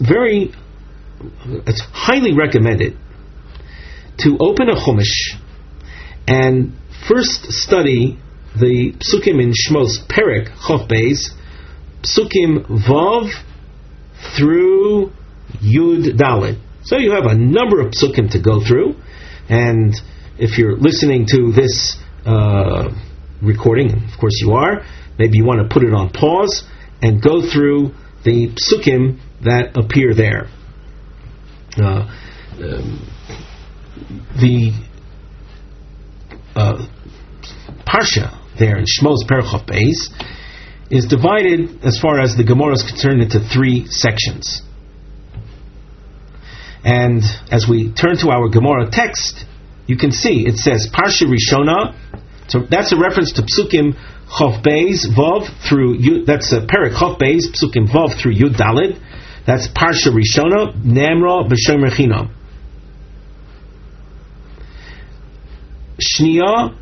highly recommended to open a Chumash and first study the Psukim in Shmos Perek Chof Beis, Psukim Vav through Yud Dalet. So you have a number of Psukim to go through, and if you're listening to this recording, of course you are, maybe you want to put it on pause and go through the Psukim that appear there. The Parsha there in Shmos Perek Chof Beis is divided, as far as the Gemara is concerned, into 3 sections. And as we turn to our Gemara text, you can see it says Parsha Rishona. So that's a reference to Psukim Chof Beis Vav through Yud. That's a Perek Chof Beis Psukim Vav through Yud Daled. That's Parsha Rishona Nemra B'Shem Rechinam. Shniya.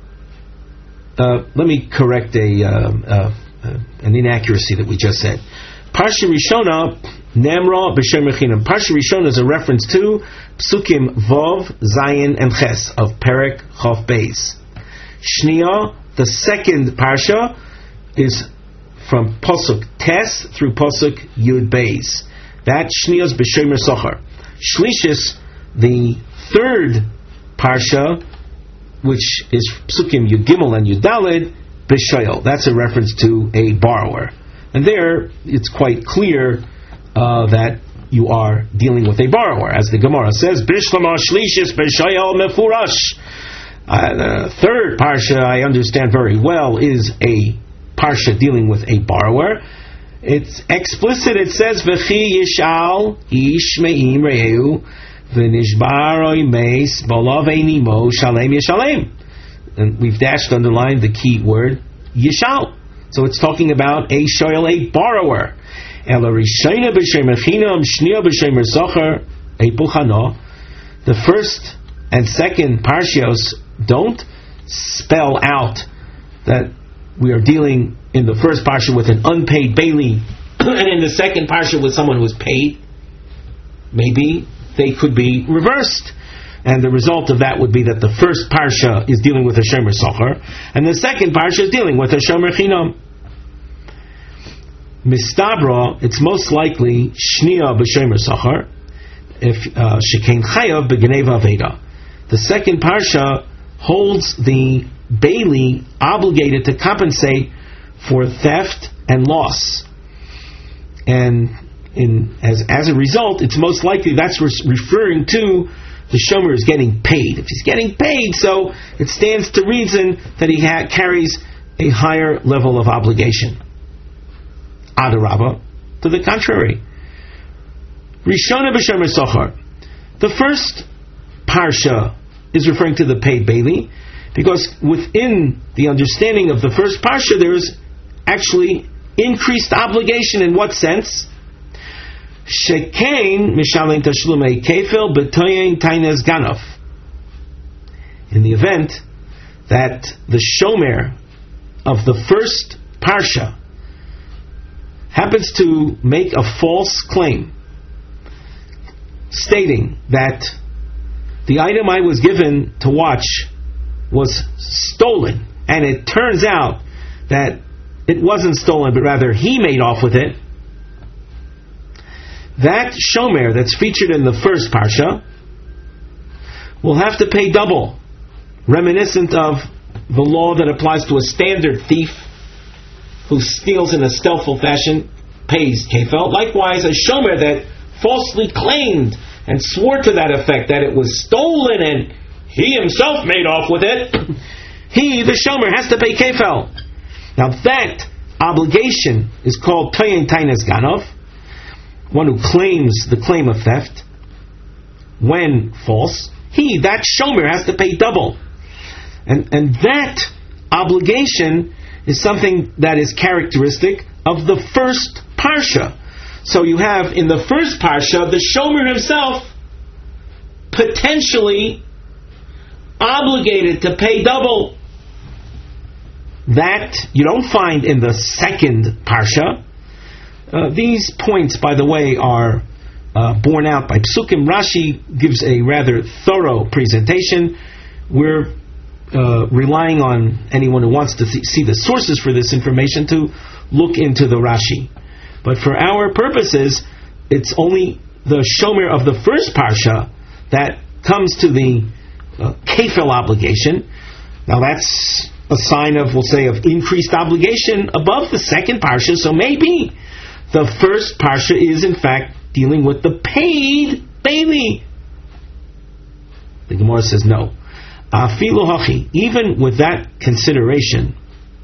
Let me correct an inaccuracy that we just said. Parsha Rishona Nemra B'Shem Rechinam. Parsha Rishona is a reference to Psukim Vav, Zayin, and Ches of Perek Chof Beis. Shniya, the second Parsha, is from Posuk Tes through Posuk Yud Beis. That Shniya is B'Shemer Sochar. Shlishis, the third Parsha, which is Psukim Yud Gimel and Yud Daled, B'Shoyel. That's a reference to a borrower. And there, it's quite clear that you are dealing with a borrower. As the Gemara says, Bishlama Shlishis B'Shoyel Mefurash. The third Parsha, I understand very well, is a Parsha dealing with a borrower. It's explicit. It says, V'chi yishal ish me'im re'eu v'nishbaroi meis b'olav einimo shalem yishalem. And we've underlined the key word, yishal. So it's talking about a shoyel, a borrower. The first and second Parshios don't spell out that we are dealing in the first Parsha with an unpaid Bailey and in the second Parsha with someone who is paid. Maybe they could be reversed. And the result of that would be that the first Parsha is dealing with a Shomer Sochar and the second Parsha is dealing with a Shomer Chinam. Mistabra, it's most likely Shniya b'Shomer Sochar, if Shekein Chayav b'Geneva Aveda. The second Parsha holds the Bailey obligated to compensate for theft and loss. And as a result, it's most likely that's referring to the shomer is getting paid. If he's getting paid, so it stands to reason that he carries a higher level of obligation. Adarabba, to the contrary. Rishona b'shomer sochar. The first parsha is referring to the paid Bailey, because within the understanding of the first parsha there is actually increased obligation. In what sense? Shekain mishalem tashlumei kefil b'toyin tainez ganof. In the event that the shomer of the first parsha happens to make a false claim, stating that the item I was given to watch was stolen, and it turns out that it wasn't stolen, but rather he made off with it, that shomer that's featured in the first parsha will have to pay double, reminiscent of the law that applies to a standard thief who steals in a stealthful fashion, pays kefel. Likewise, a shomer that falsely claimed and swore to that effect that it was stolen and he himself made off with it, he, the shomer, has to pay kefel. Now that obligation is called toyin tainez ganov, one who claims the claim of theft when false. He, that shomer, has to pay double. And that obligation is something that is characteristic of the first parsha. So you have in the first parsha the shomer himself potentially obligated to pay double. That you don't find in the second parsha. These points, by the way, are borne out by Psukim. Rashi gives a rather thorough presentation. We're relying on anyone who wants to see the sources for this information to look into the Rashi. But for our purposes, it's only the shomer of the first parsha that comes to the kefel obligation. Now that's a sign of, we'll say, of increased obligation above the second parsha. So maybe the first parsha is in fact dealing with the paid Bailey. The Gemara says no. Afilu hachi, even with that consideration,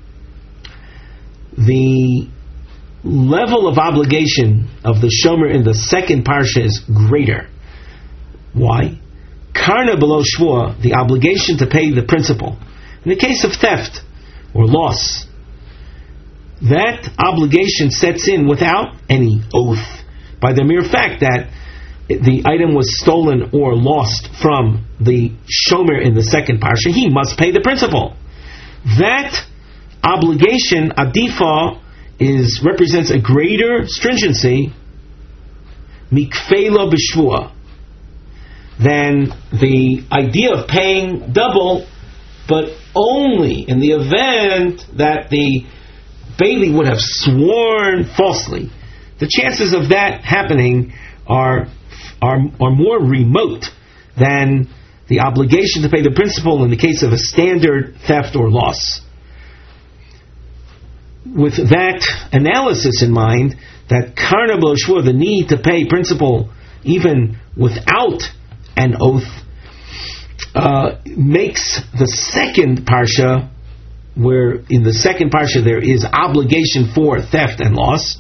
the level of obligation of the shomer in the second parsha is greater. Why? Karna below shvua, the obligation to pay the principal. In the case of theft or loss, that obligation sets in without any oath, by the mere fact that the item was stolen or lost from the shomer in the second parsha, he must pay the principal. That obligation, adifa, represents a greater stringency, mikfela b'shvua, than the idea of paying double, but only in the event that the Bailey would have sworn falsely. The chances of that happening are more remote than the obligation to pay the principal in the case of a standard theft or loss. With that analysis in mind, that karna b'lo shvua, the need to pay principal even without an oath, makes the second parsha, where in the second parsha there is obligation for theft and loss,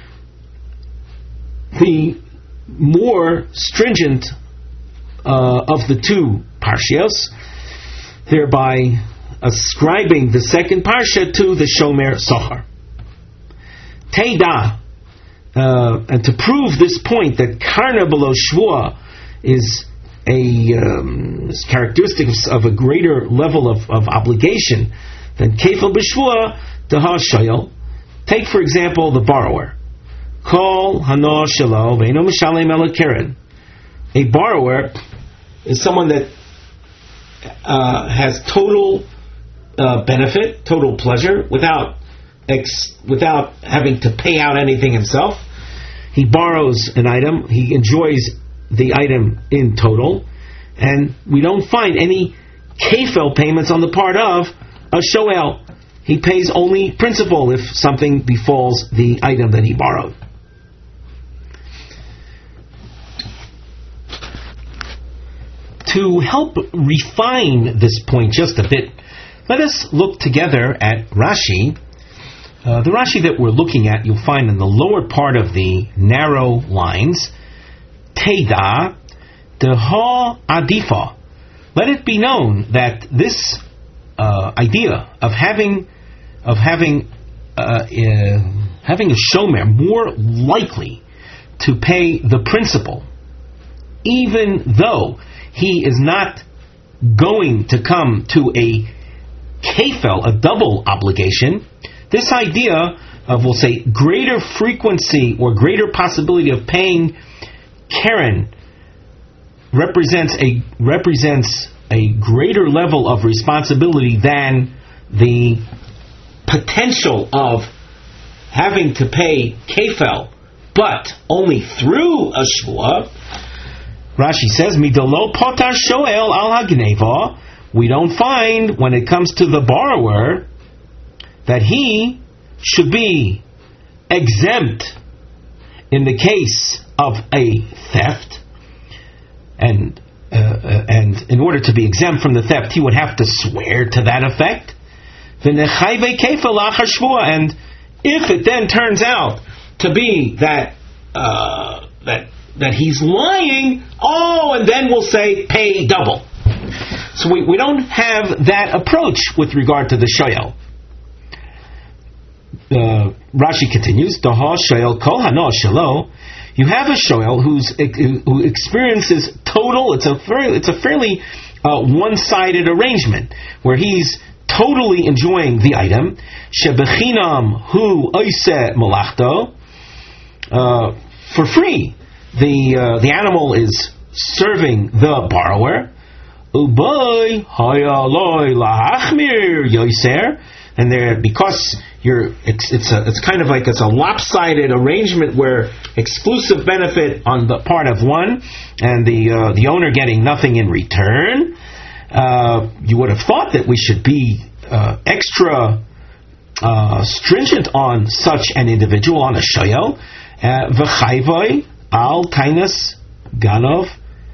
the more stringent of the two parshios, thereby ascribing the second parsha to the shomer sochar. Teida, and to prove this point that karna below shvua is a characteristic of a greater level of obligation than kefel b'shvua, daha shayel. Take, for example, the borrower. Kol hano shelo ve'eno mishalem ela keren. A borrower is someone that has total benefit, total pleasure, without having to pay out anything himself. He borrows an item, he enjoys the item in total, and we don't find any kefel payments on the part of a shoel. He pays only principal if something befalls the item that he borrowed. To help refine this point just a bit, let us look together at Rashi. The Rashi that we're looking at, you'll find in the lower part of the narrow lines, Teda deha adifa. Let it be known that this idea of having a shomer more likely to pay the principal, even though he is not going to come to a kefel, a double obligation, this idea of, we'll say, greater frequency or greater possibility of paying Karen represents a greater level of responsibility than the potential of having to pay kefel, but only through a shvua. Rashi says, "Midolo potar shoel al hagneva." We don't find, when it comes to the borrower, that he should be exempt in the case of a theft, and in order to be exempt from the theft, he would have to swear to that effect. And if it then turns out to be that he's lying, and then we'll say pay double. So we don't have that approach with regard to the shoyel. Rashi continues, Daha shoyel kol hano shelo. You have a shoyel who experiences total. It's a fairly one-sided arrangement where he's totally enjoying the item. Shebechinam hu oise malachto. For free, the animal is serving the borrower. Uboy hayaloi lahachmir yoiser. And there, because it's kind of like it's a lopsided arrangement where exclusive benefit on the part of one and the owner getting nothing in return. You would have thought that we should be extra stringent on such an individual, on a shoyel. V'chayvoi al tainas ganov.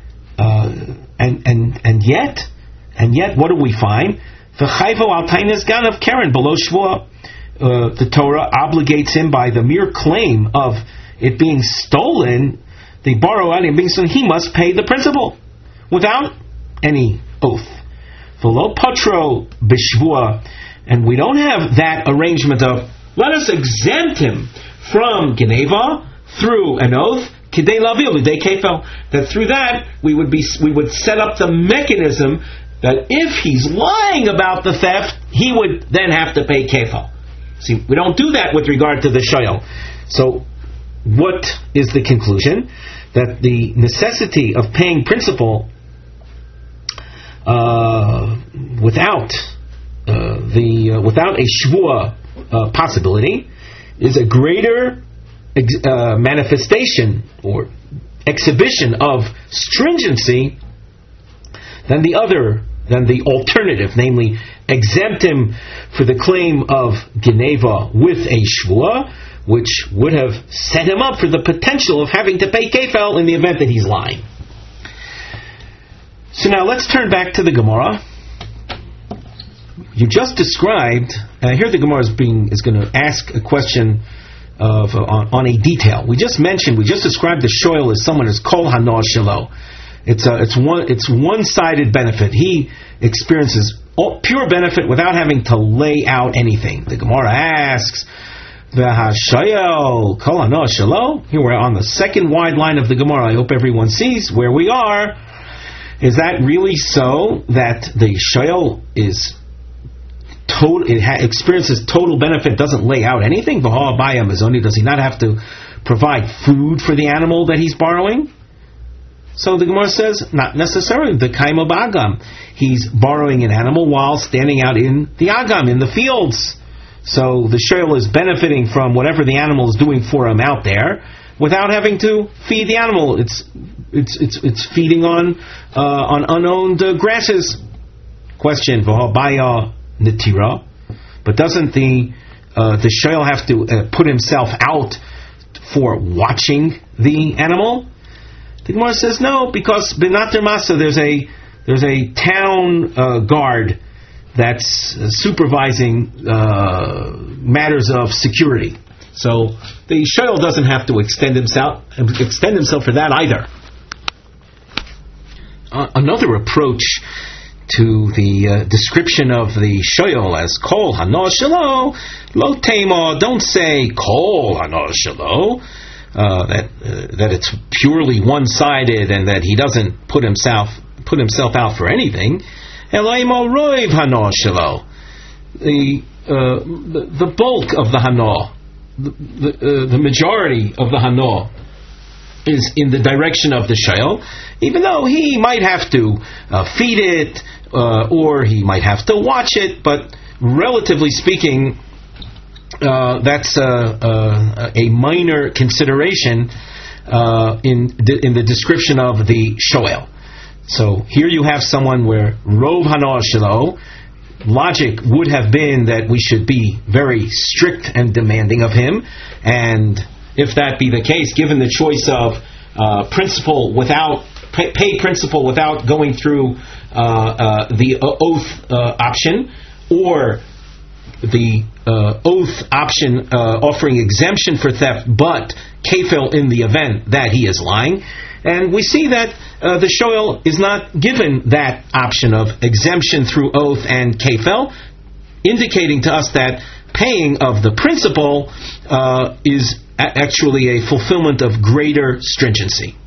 And yet, what do we find? V'chayvo al tainas ganov keren below shvua. The Torah obligates him by the mere claim of it being stolen, the borrower being stolen, he must pay the principal without any oath. V'lo patro b'shvua, and we don't have that arrangement of let us exempt him from geneva through an oath. Kidei lavil lidei kefel, that through that we would set up the mechanism that if he's lying about the theft, he would then have to pay kefel. See, we don't do that with regard to the shoyel. So, what is the conclusion? That the necessity of paying principal without a shvua possibility is a greater manifestation or exhibition of stringency than the alternative, namely exempt him for the claim of Geneva with a shvua, which would have set him up for the potential of having to pay kefel in the event that he's lying. So now let's turn back to the Gemara. You just described, here the Gemara is going to ask a question on a detail. We just described the shoyel as someone as kol hanoah shelo. It's one-sided benefit. He experiences pure benefit without having to lay out anything. The Gemara asks, "V'hashoyel kol hanoah shelo." Here we're on the second wide line of the Gemara. I hope everyone sees where we are. Is that really so that the shoyel is experiences total benefit, doesn't lay out anything? Does he not have to provide food for the animal that he's borrowing? So the Gemara says, not necessarily. The kaimo b'agam, he's borrowing an animal while standing out in the agam, in the fields. So the shoyel is benefiting from whatever the animal is doing for him out there, without having to feed the animal. It's feeding on unowned grasses. Question: V'habaya netira, but doesn't the shoyl have to put himself out for watching the animal? The Gemara says no, because b'nater masa there's a town guard that's supervising matters of security. So the shoyl doesn't have to extend himself for that either. Another approach to the description of the shoyl as kol hano shelo lo tema. Don't say kol hano shelo, that it's purely one-sided and that he doesn't put himself out for anything. Elaimo roiv hano shelo. The bulk of the hano, the majority of the hano is in the direction of the shoyl, even though he might have to feed it or he might have to watch it, but relatively speaking, that's a minor consideration in the description of the shoel. So here you have someone where rov hano shelo, logic would have been that we should be very strict and demanding of him, and if that be the case, given the choice of principle without pay principle without going through the oath option, or the oath option offering exemption for theft, but kefil in the event that he is lying. And we see that the shoel is not given that option of exemption through oath and kefil, indicating to us that paying of the principle is actually a fulfillment of greater stringency.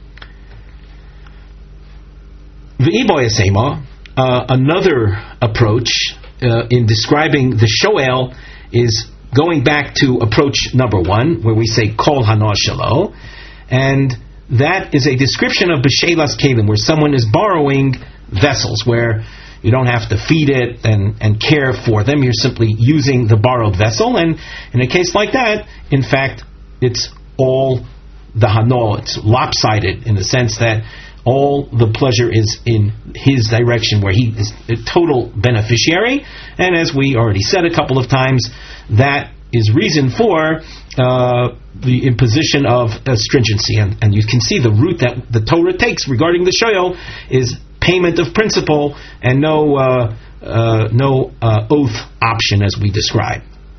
Another approach in describing the shoel is going back to approach number one, where we say kol hano shelo, and that is a description of b'shelas kelim, where someone is borrowing vessels, where you don't have to feed it and care for them. You're simply using the borrowed vessel. And in a case like that, in fact, it's all the hano. It's lopsided in the sense that all the pleasure is in his direction, where he is a total beneficiary. And as we already said a couple of times, that is reason for the imposition of stringency. And you can see the route that the Torah takes regarding the shoyl is payment of principle and no oath option, as we describe.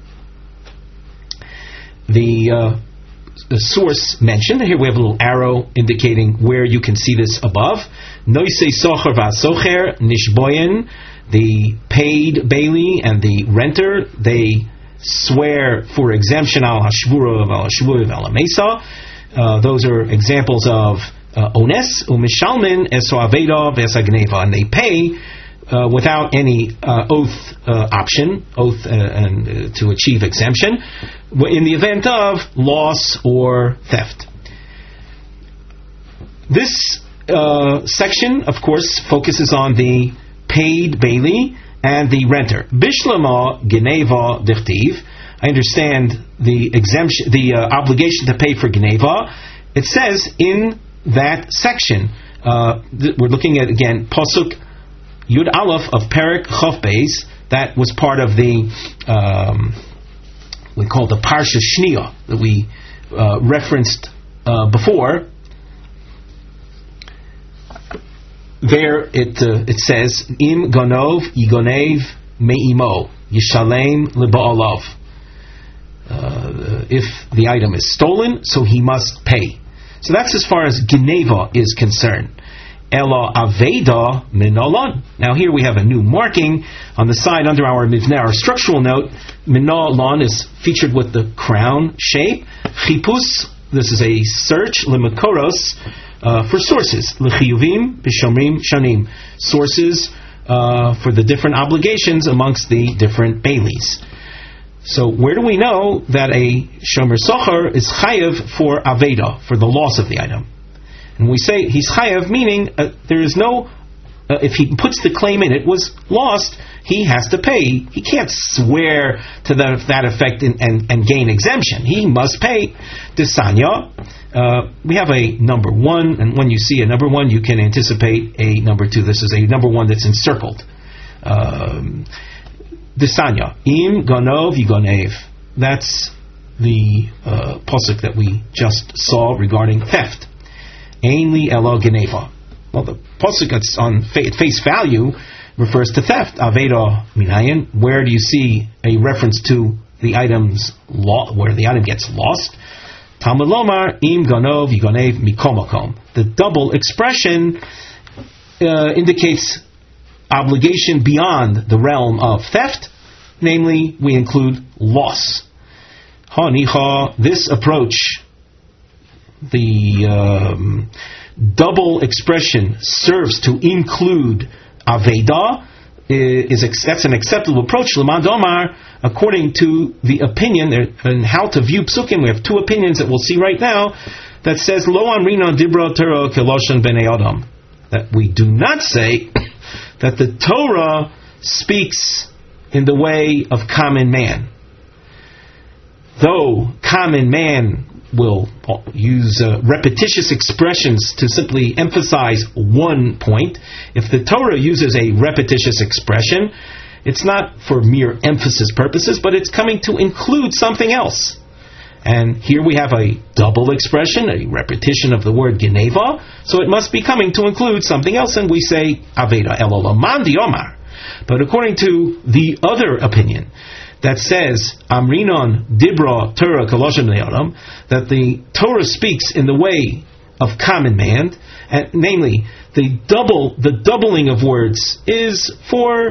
The source mentioned here, we have a little arrow indicating where you can see this above. Noisei socher v'asocher nishboyen, the paid bailee and the renter, they swear for exemption al hashvura val hashvura val mesa. Those are examples of ones umishalmin eso aveda v'esagneva, and they pay without any oath option, and to achieve exemption in the event of loss or theft. This section, of course, focuses on the paid bailee and the renter. Bishlama geneva dichtiv. I understand the exemption, the obligation to pay for geneva. It says in that section, we're looking at again pasuk Yud Aleph of Perek Chof Beis. That was part of the we call the Parsha Shniya that we referenced before. There it says Im Gonov Yigonev Me'imo Yishalem Liba'alav. If the item is stolen, so he must pay. So that's as far as Geneva is concerned. Ela Aveda Minalon. Now here we have a new marking on the side under our Mivneh, our structural note. Minalon is featured with the crown shape. Chipus, this is a search, Limakoros, for sources. L'chiyuvim b'shomrim shanim. Sources for the different obligations amongst the different baileys. So where do we know that a shomer socher is chayav for aveda, for the loss of the item? And we say he's chayav, meaning there is no, if he puts the claim in, it was lost, he has to pay. He can't swear to that effect and gain exemption. He must pay. Desanya, we have a number one, and when you see a number one, you can anticipate a number two. This is a number one that's encircled. Disanya, Im Ganov Yigonev. That's the pasuk that we just saw regarding theft. Ainli Elo Geneva. Well, the pasuk that's on face value refers to theft. Aveda Minayin. Where do you see a reference to the item's where the item gets lost? Talmud Lomar Im Ganov Yigonev Mikomakom. The double expression indicates obligation beyond the realm of theft, namely, we include loss. Ha-niha, this approach, the double expression serves to include Aveda, that's an acceptable approach. L'man domar, according to the opinion, and how to view psukim, we have two opinions that we'll see right now, that says, Lo amrina dibra Torah keloshan b'nei adam, that we do not say that the Torah speaks in the way of common man. Though common man will use repetitious expressions to simply emphasize one point, if the Torah uses a repetitious expression, it's not for mere emphasis purposes, but it's coming to include something else. And here we have a double expression, a repetition of the word Geneva, so it must be coming to include something else, and we say Aveda Elolaman di Omar. But according to the other opinion, that says Amrinon Dibra Torah Kaloshem Le'adam, that the Torah speaks in the way of common man, and namely the doubling of words is for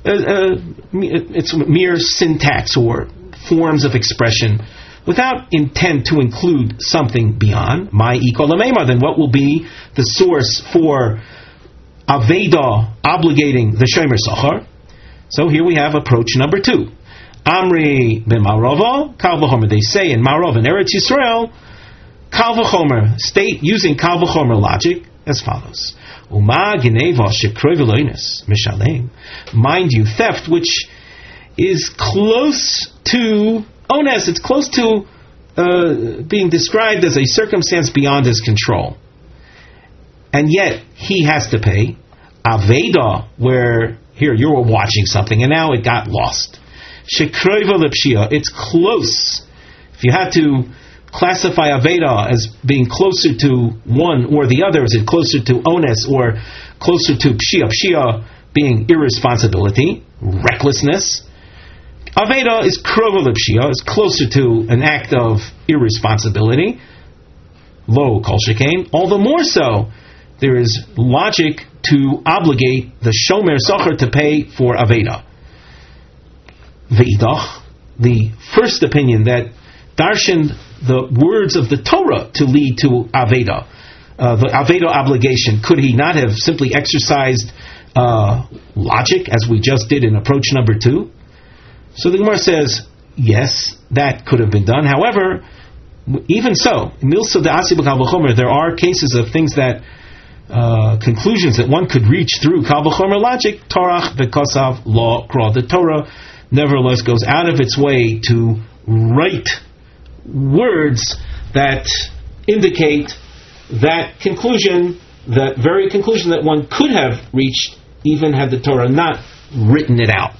it's mere syntax or forms of expression without intent to include something beyond. My ikolamema, then what will be the source for Aveda obligating the Shomer Sachar? So here we have approach number 2. Amri b'Marova, Kal v'chomer. They say in Marov, in Eretz Yisrael, Kal v'chomer, state using Kal v'chomer logic as follows. Uma geneva shekroi v'loines mishalem. Mind you, theft, which is close to ones, it's close to being described as a circumstance beyond his control. And yet, he has to pay. Aveda, where here you were watching something and now it got lost. Shekroiva lepshia, it's close. If you had to classify Aveda as being closer to one or the other, is it closer to ones or closer to pshia? Pshia being irresponsibility, recklessness. Aveda is krova lepshia, is closer to an act of irresponsibility. Lo kol shekain, all the more so, there is logic to obligate the shomer sachar to pay for Aveda. Ve'idach, the first opinion that darshaned the words of the Torah to lead to Aveda, the Aveda obligation, could he not have simply exercised logic as we just did in approach number 2? So the Gemara says, yes, that could have been done. However, even so, milsa de'asi b'kal v'chomer, there are cases of things that conclusions that one could reach through kal v'chomer logic. Torah v'kosav lo kra. The Torah nevertheless goes out of its way to write words that indicate that conclusion, that very conclusion that one could have reached even had the Torah not written it out.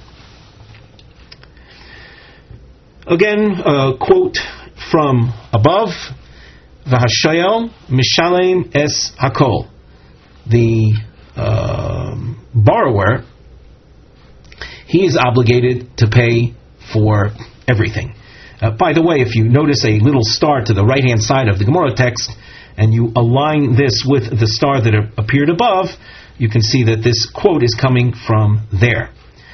Again, a quote from above, V'hashayel mishalem es hakol. The borrower, he is obligated to pay for everything. By the way, if you notice a little star to the right-hand side of the Gemara text, and you align this with the star that appeared above, you can see that this quote is coming from there.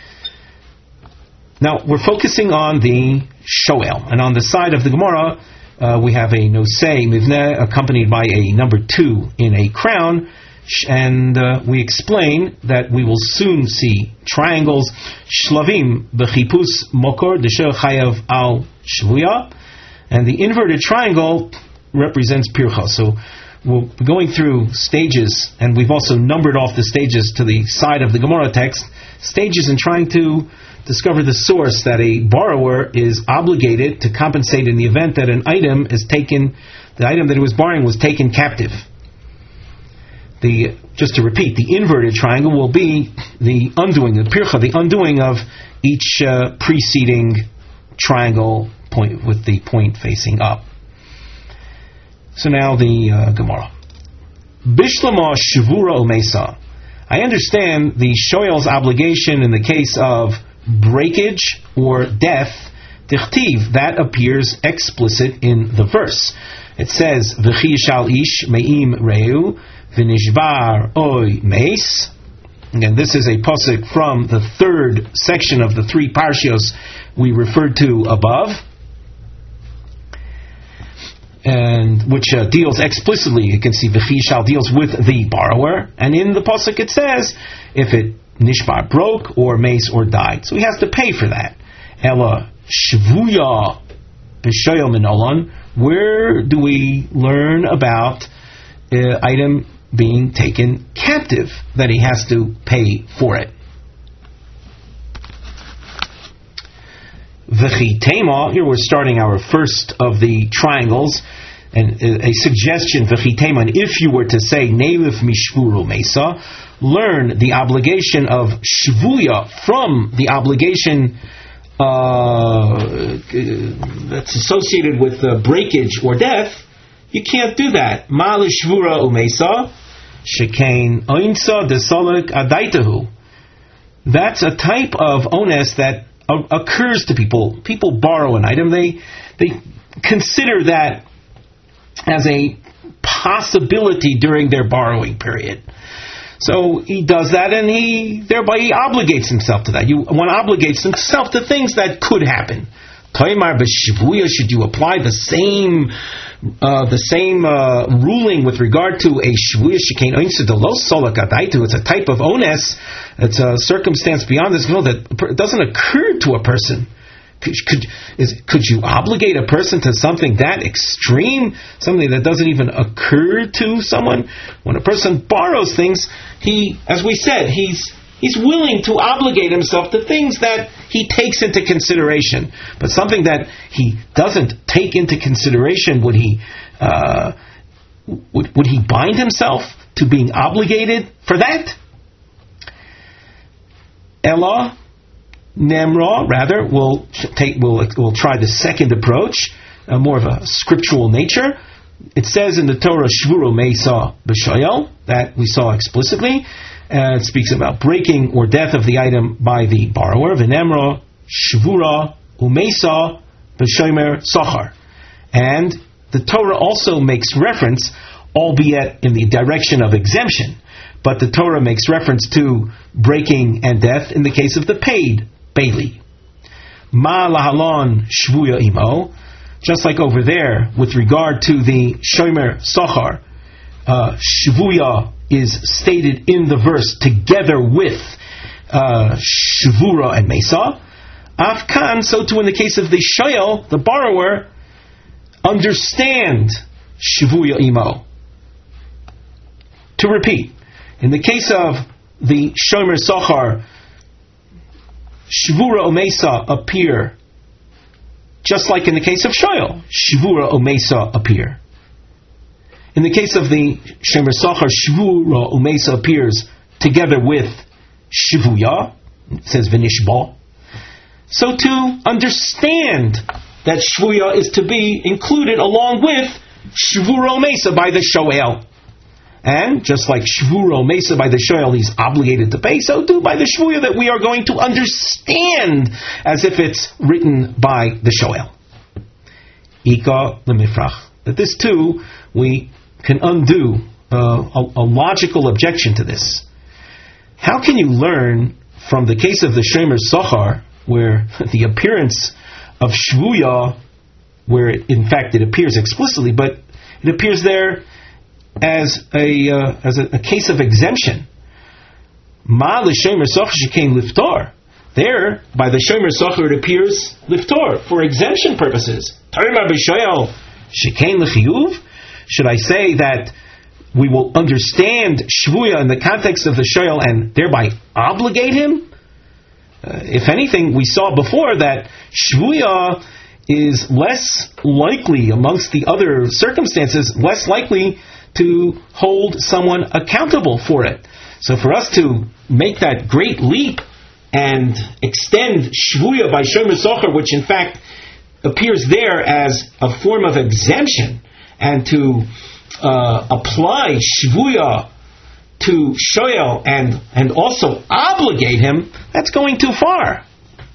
Now, we're focusing on the shoel, and on the side of the Gemara, we have a nosei mivneh accompanied by a number 2 in a crown, and we explain that we will soon see triangles, shlavim b'chipus mokor desher chayav al shvuya, and the inverted triangle represents pircha. So we're going through stages, and we've also numbered off the stages to the side of the Gemara text, stages in trying to discover the source that a borrower is obligated to compensate in the event that an item is taken, the item that he was borrowing was taken captive. just to repeat, the inverted triangle will be the undoing, the pircha, the undoing of each preceding triangle point with the point facing up. So now the Gemara. Bishlama shvura umesa. I understand the shoyel's obligation in the case of breakage or death. Tichtiv, that appears explicit in the verse. It says, V'chi shal ish me'im reu, v'nishbar oy meis. Again, this is a pasuk from the third section of the three parshios we referred to above, and which deals explicitly, you can see V'chi shal deals with the borrower, and in the pasuk it says, if it nishbar broke, or meis, or died. So he has to pay for that. Ella shvuya b'shoyel min, where do we learn about item being taken captive, that he has to pay for it? V'chitema, here we're starting our first of the triangles, and a suggestion, v'chitema, and if you were to say neilif mishvuru mesa, learn the obligation of shvuya from the obligation that's associated with breakage or death. You can't do that. Ma l'shvura umesa shekain oinsa desolek adaitahu. That's a type of onus that occurs to people. People borrow an item. They consider that as a possibility during their borrowing period. So he does that, and he obligates himself to that. One obligates himself to things that could happen. Toimar b'shvuya, should you apply the same ruling with regard to a shvuya shekain oinsa delos solak adaitu? It's a type of ones. It's a circumstance beyond this world that doesn't occur to a person. Could you obligate a person to something that extreme, something that doesn't even occur to someone? When a person borrows things, as we said, he's willing to obligate himself to things that he takes into consideration. But something that he doesn't take into consideration, would he bind himself to being obligated for that? Ella Nemra, rather, we'll try the second approach, more of a scriptural nature. It says in the Torah, Shvuro Meisa B'Shoyel, that we saw explicitly. It speaks about breaking or death of the item by the borrower. V'Nemra Shvura Umeisa B'Shomer Sochar. And the Torah also makes reference, albeit in the direction of exemption, but the Torah makes reference to breaking and death in the case of the paid Bailey. Ma lahalon shvuya imo, just like over there with regard to the shomer sochar, shvuya is stated in the verse together with shvura and mesa. Afkan, so too in the case of the shoyel, the borrower, understand shvuya imo. To repeat, in the case of the shomer sochar, Shvura Omesa appear, just like in the case of Shoyel, Shvura Omesa appear. In the case of the Shemer Sachar, Shvura Omesa appears together with Shvuya, it says V'nishba. So to understand that Shvuya is to be included along with Shvura Omesa by the Shoel. And just like Shvuro Mesa by the Shoel, he's obligated to pay, so too by the Shvuya that we are going to understand as if it's written by the Shoel. Ika lemifrach. That this too, we can undo a logical objection to this. How can you learn from the case of the Shemer Sochar, where the appearance of Shvuya, where in fact it appears explicitly, but it appears there as a case of exemption. Ma l'shomer socher shekain liftor. There, by the shomer socher, it appears liftor for exemption purposes. Tarima b'shoyel shekain l'chiyuv. Should I say that we will understand shvuya in the context of the shoyel and thereby obligate him? If anything, we saw before that shvuya is less likely amongst the other circumstances, less likely to hold someone accountable for it. So for us to make that great leap and extend Shvuya by Shomer Socher, which in fact appears there as a form of exemption, and to apply Shvuya to Shoel and also obligate him, that's going too far.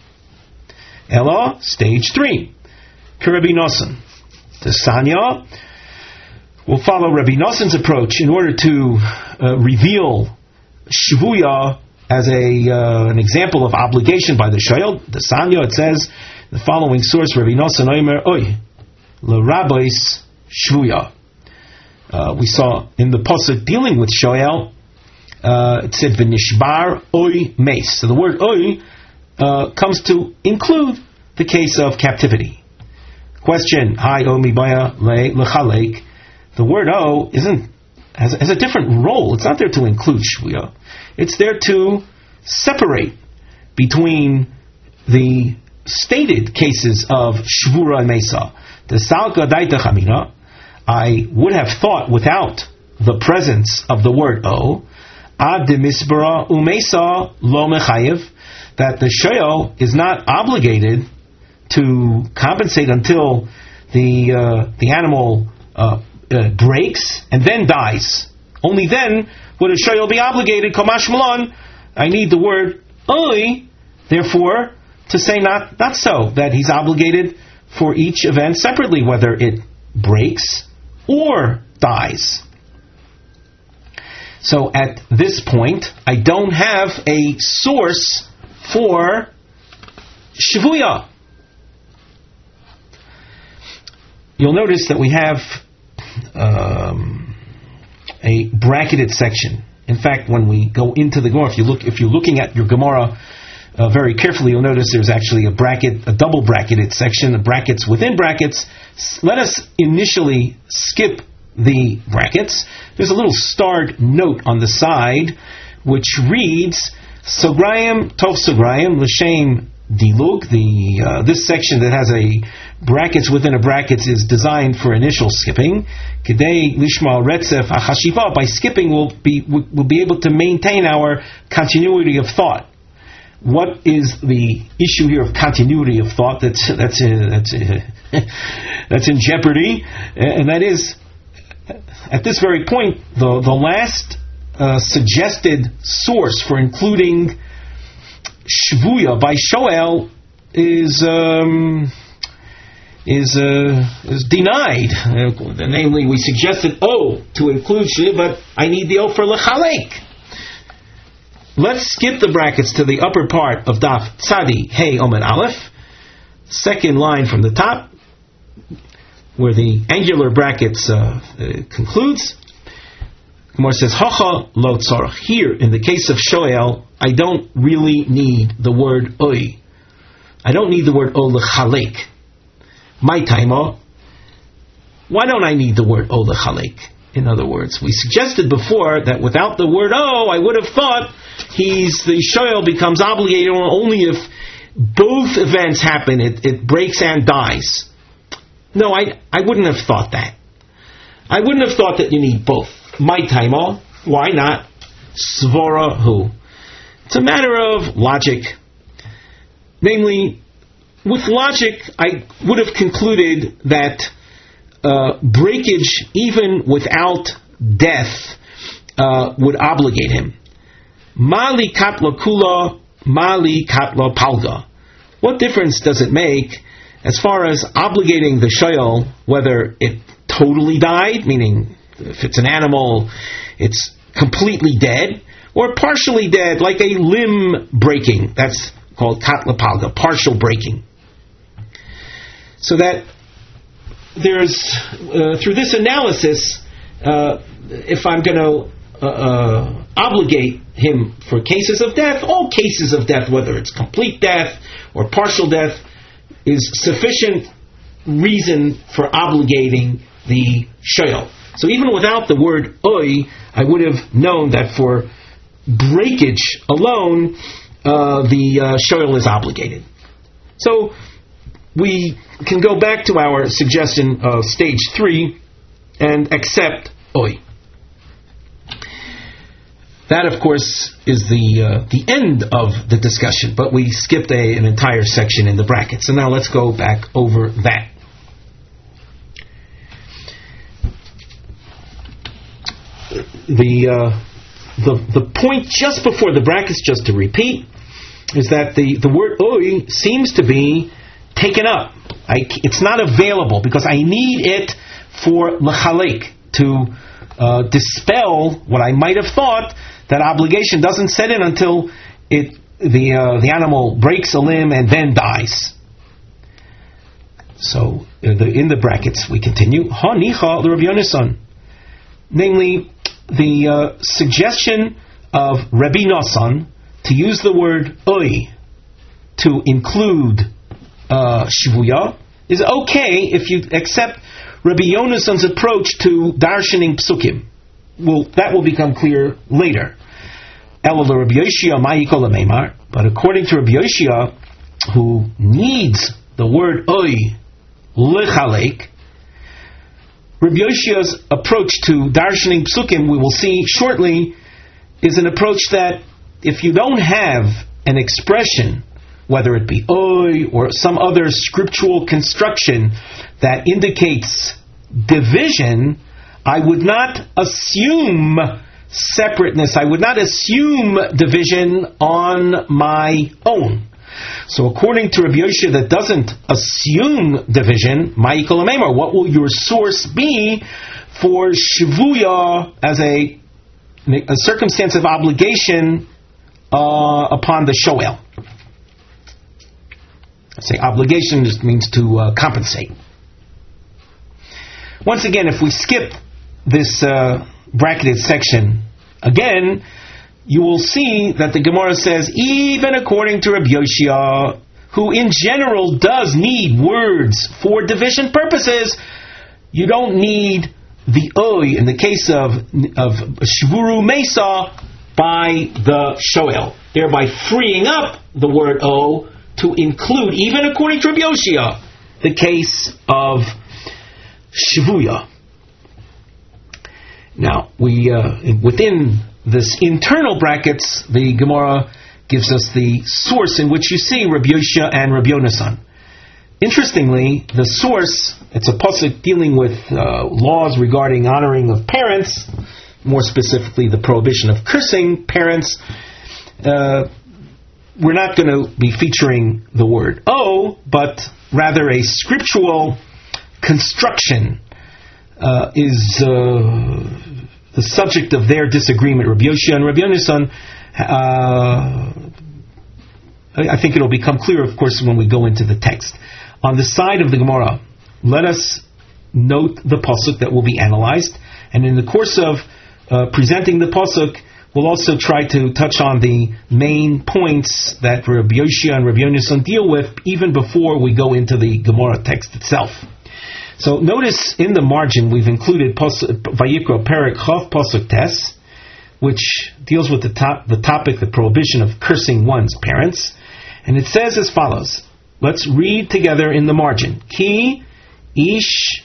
Elo, stage 3. Rabbi Nosson. The Sanya will follow Rabbi Nosson's approach in order to reveal Shvuya as an example of obligation by the Shoel. The Sanya, it says, the following source, Rabbi Nosson Omer, Oy, L'Rabbis Shvuya. We saw in the Pasuk dealing with Shoel, it said, V'nishbar Oy Meis. So the word Oy comes to include the case of captivity. Question, Hi O Mibaya Lechalek. The word O has a different role. It's not there to include Shvuya. It's there to separate between the stated cases of Shvura and Mesa. The Salka Daita Chamina, I would have thought without the presence of the word O, Ad de Misbara Umesa Lo Mechayev, that the Shoel is not obligated to compensate until the animal breaks and then dies. Only then would a Shoel be obligated. Kamash Malon, I need the word Oy, therefore, to say not so, that he's obligated for each event separately, whether it breaks or dies. So at this point, I don't have a source for Shvuya. You'll notice that we have a bracketed section. In fact, when we go into the Gemara, if you're looking at your Gemara very carefully, you'll notice there's actually a double bracketed section, the brackets within brackets. Let us initially skip the brackets. There's a little starred note on the side which reads Sograyim Tov Sograyim L'Shem Dilug. This section that has a brackets within a brackets is designed for initial skipping. Kedei Lishma Retzef HaChashiva. By skipping, we'll be able to maintain our continuity of thought. What is the issue here of continuity of thought that's in jeopardy? And that is, at this very point, the last suggested source for including Shvuya by Shoel is denied. Namely, we suggested O to include Shvuya, but I need the O for Lechalek. Let's skip the brackets to the upper part of Daf Tzadi Hey Omer Aleph, second line from the top, where the angular brackets concludes. Gemara says, Hacha lo tzarach. Here, in the case of Shoel, I don't really need the word Oy. I don't need the word O Lechalek. My taima, why don't I need the word O Lechalek? In other words, we suggested before that without the word O, I would have thought the Shoel becomes obligated only if both events happen, it breaks and dies. No, I wouldn't have thought that. I wouldn't have thought that you need both. My taima, why not? Svara hu. It's a matter of logic. Namely, with logic, I would have concluded that breakage, even without death, would obligate him. Mali katla kula, mali katla palga. What difference does it make as far as obligating the Shoel, whether it totally died, meaning if it's an animal, it's completely dead, or partially dead, like a limb breaking? That's called katla palga, partial breaking. So that there's, through this analysis, if I'm going to obligate him for cases of death, all cases of death, whether it's complete death or partial death, is sufficient reason for obligating the Shoel. So even without the word Oy, I would have known that for breakage alone, the Shoel is obligated. So we can go back to our suggestion of stage 3 and accept Oy. That, of course, is the end of the discussion, but we skipped an entire section in the brackets. So now let's go back over that. The point just before the brackets, just to repeat, is that the word oy seems to be taken up. It's not available because I need it for lechalek, to dispel what I might have thought that obligation doesn't set in until the animal breaks a limb and then dies. So in the brackets we continue. Hanicha l'Rabbi Yonasan, namely the suggestion of Rabbi Nosson to use the word oy to include shvuya is okay if you accept Rabbi Yonason's approach to darshaning psukim. Well, that will become clear later. But according to Rabbi Yoshia, who needs the word oy lechalek, Rabbi Yoshia's approach to darshaning psukim, we will see shortly, is an approach that if you don't have an expression, whether it be oy or some other scriptural construction that indicates division, I would not assume separateness. I would not assume division on my own. So according to Rabbi Yoshia, that doesn't assume division, what will your source be for shvuya as a circumstance of obligation upon the shoel? I say obligation just means to compensate. Once again, if we skip this bracketed section again, you will see that the Gemara says, even according to Rabbi Yoshia, who in general does need words for division purposes, you don't need the oy in the case of shvuru mesa by the shoel, thereby freeing up the word o to include, even according to Rabbi Yoshia, the case of shvuya. Now, we within this internal brackets, the Gemara gives us the source in which you see Rabbi Yoshia and Rabbi Yonasan. Interestingly, the source, it's a pasuk dealing with laws regarding honoring of parents, more specifically the prohibition of cursing parents. We're not going to be featuring the word "o," but rather a scriptural construction is the subject of their disagreement. Rabbi Yoshia and Rabbi Yonasan, I think it'll become clear, of course, when we go into the text. On the side of the Gemara, let us note the pasuk that will be analyzed, and in the course of presenting the pasuk, we'll also try to touch on the main points that Rabbi Yoshia and Rabbi Yonasan deal with, even before we go into the Gemara text itself. So notice in the margin we've included Vayikra Perek Chav Pasuk Tes, which deals with the topic, the prohibition of cursing one's parents, and it says as follows. Let's read together in the margin. Ki ish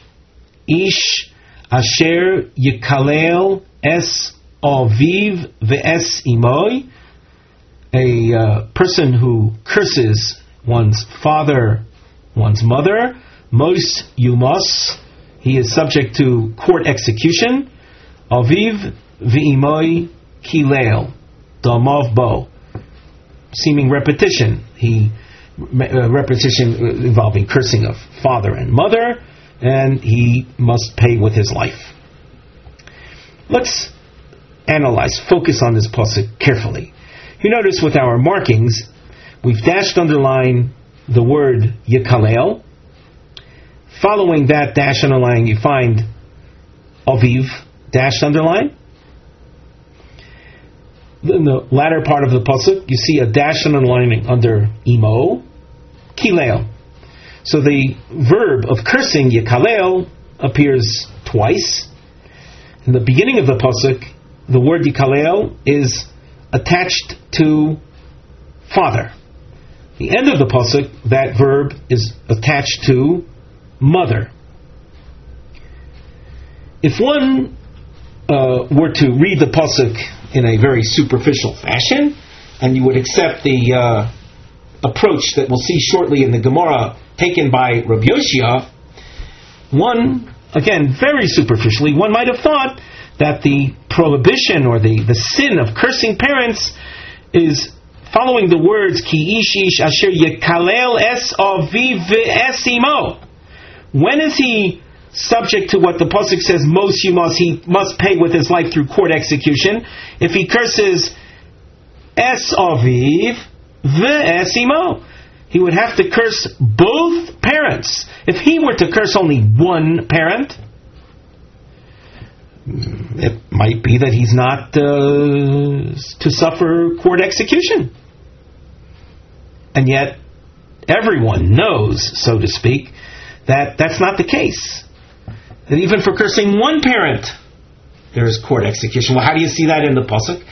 asher yikalel es aviv ve'es imoy, a person who curses one's father, one's mother, mos yumas, he is subject to court execution. Aviv ve'imoy kilel, damav bo, seeming repetition. Repetition involving cursing of father and mother, and he must pay with his life. Let's analyze, focus on this pasuk carefully. You notice with our markings, we've dashed underline the word yikalel. Following that dash underline, you find aviv dash underline. In the latter part of the pasuk, you see a dash underlining under imo, kilel. So the verb of cursing, yikalel, appears twice. In the beginning of the pasuk, the word yikalel is attached to father. The end of the pasuk, that verb is attached to mother. If one were to read the pasuk in a very superficial fashion, and you would accept the approach that we'll see shortly in the Gemara taken by Rabbi Yoshia, one, again, very superficially, one might have thought that the prohibition or the sin of cursing parents is following the words Ki ish ish asher yekalel es aviv ve'es imo. When is he subject to what the pasuk says? He must pay with his life through court execution. If he curses es aviv ve'es imo, he would have to curse both parents. If he were to curse only one parent, it might be that he's not to suffer court execution. And yet, everyone knows, so to speak, that that's not the case. That even for cursing one parent, there is court execution. Well, how do you see that in the pasuk?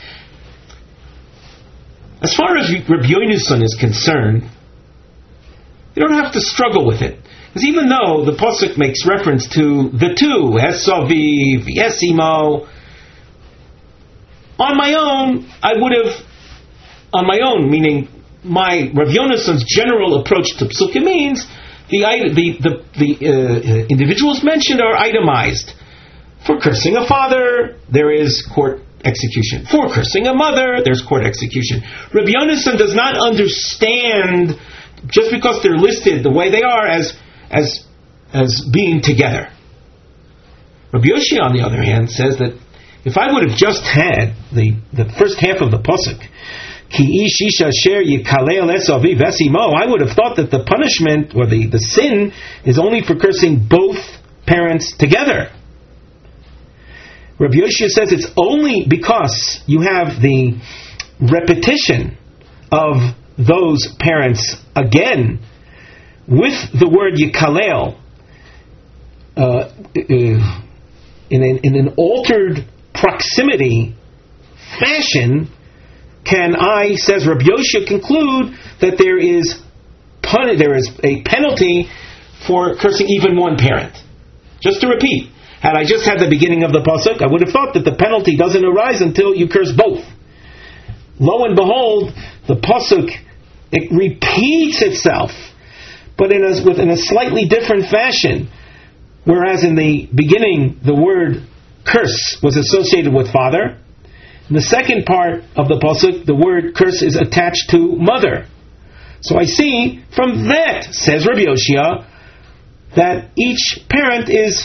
As far as Rabbi Yonasan is concerned, you don't have to struggle with it. Because even though the pasuk makes reference to the two, Esaviv, Yesimo, on my own, meaning my Rav Yonasan's general approach to psukim means the individuals mentioned are itemized. For cursing a father, there is court execution. For cursing a mother, there's court execution. Rav Yonasan does not understand, just because they're listed the way they are, as being together. Rabbi Yoshia, on the other hand, says that if I would have just had the first half of the pasuk, Ki ish ish asher yikalel es aviv es imo, I would have thought that the punishment or the sin is only for cursing both parents together. Rabbi Yoshia says it's only because you have the repetition of those parents again with the word yikalel in an altered proximity fashion, can I, says Rabbi Yoshia, conclude that there is a penalty for cursing even one parent. Just to repeat, had I just had the beginning of the pasuk, I would have thought that the penalty doesn't arise until you curse both. Lo and behold, the pasuk, it repeats itself, but in a slightly different fashion. Whereas in the beginning, the word curse was associated with father. In the second part of the pasuk, the word curse is attached to mother. So I see from that, says Rabbi Yoshia, that each parent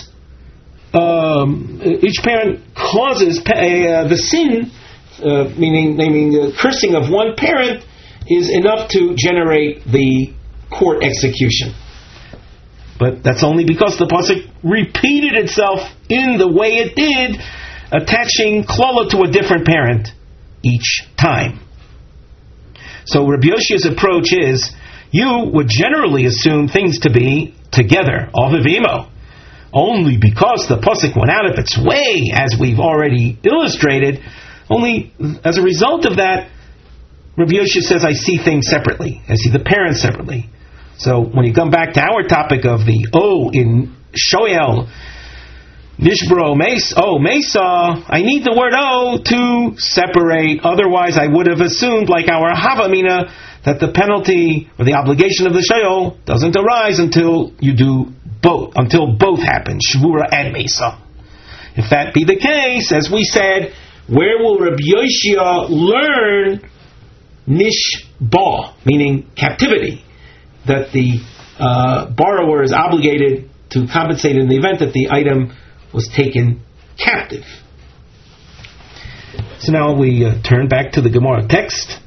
causes the sin, meaning the cursing of one parent, is enough to generate the court execution. But that's only because the pasuk repeated itself in the way it did, attaching klala to a different parent each time. So Rabbi Yoshia's approach is, you would generally assume things to be together, aviv imo, only because the pasuk went out of its way, as we've already illustrated. Only as a result of that, Rabbi Yoshia says, I see things separately. I see the parents separately. So when you come back to our topic of the O in Shoel, Nishbro Mesa, I need the word O to separate. Otherwise, I would have assumed, like our Havamina, that the penalty or the obligation of the Shoel doesn't arise until you do both, until both happen, Shvura and Mesa. If that be the case, as we said, where will Rabbi Yoshia learn Nishba, meaning captivity, that the borrower is obligated to compensate in the event that the item was taken captive? So now we turn back to the Gemara text.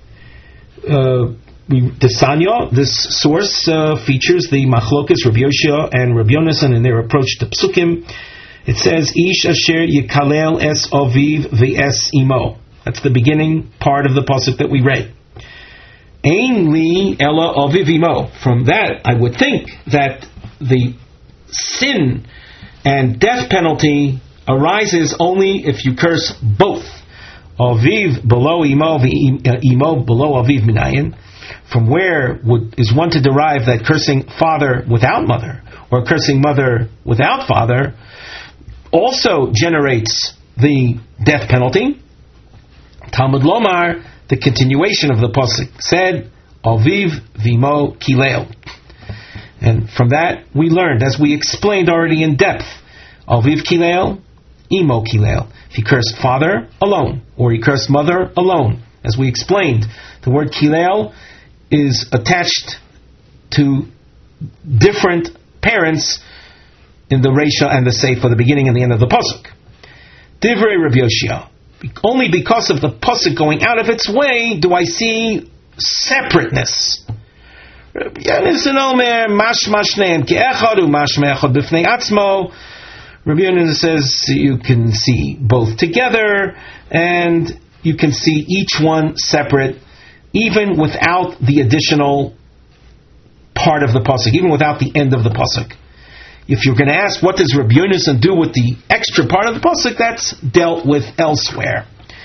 Desanya, this source features the Machlokas, Rabbi Yoshia and Rabbi Yonasan in their approach to Psukim. It says, Ish asher yikalel es aviv ve'es imo. That's the beginning part of the pasuk that we read. Ein li ela aviv imo. From that, I would think that the sin and death penalty arises only if you curse both. Aviv below imo, imo below aviv minayin. From where is one to derive that cursing father without mother, or cursing mother without father, also generates the death penalty? Talmud Lomar, the continuation of the pasuk said, Aviv v'imo kileo. And from that we learned, as we explained already in depth, Aviv kileo, imo kileo. If he cursed father, alone, or he cursed mother, alone. As we explained, the word kileo is attached to different parents in the Reisha and the Seifa, the beginning and the end of the pasuk. Divrei Rabbi Yoshia. Only because of the pasuk going out of its way do I see separateness. Rabbi Yonasan Omer mashma shneim ke'echad u'mashma echad b'fnei atzmo. Rabbi Yonasan says you can see both together and you can see each one separate, even without the additional part of the pasuk, even without the end of the pasuk. If you're going to ask what does Rabbi Yonasan do with the extra part of the pasuk, that's dealt with elsewhere.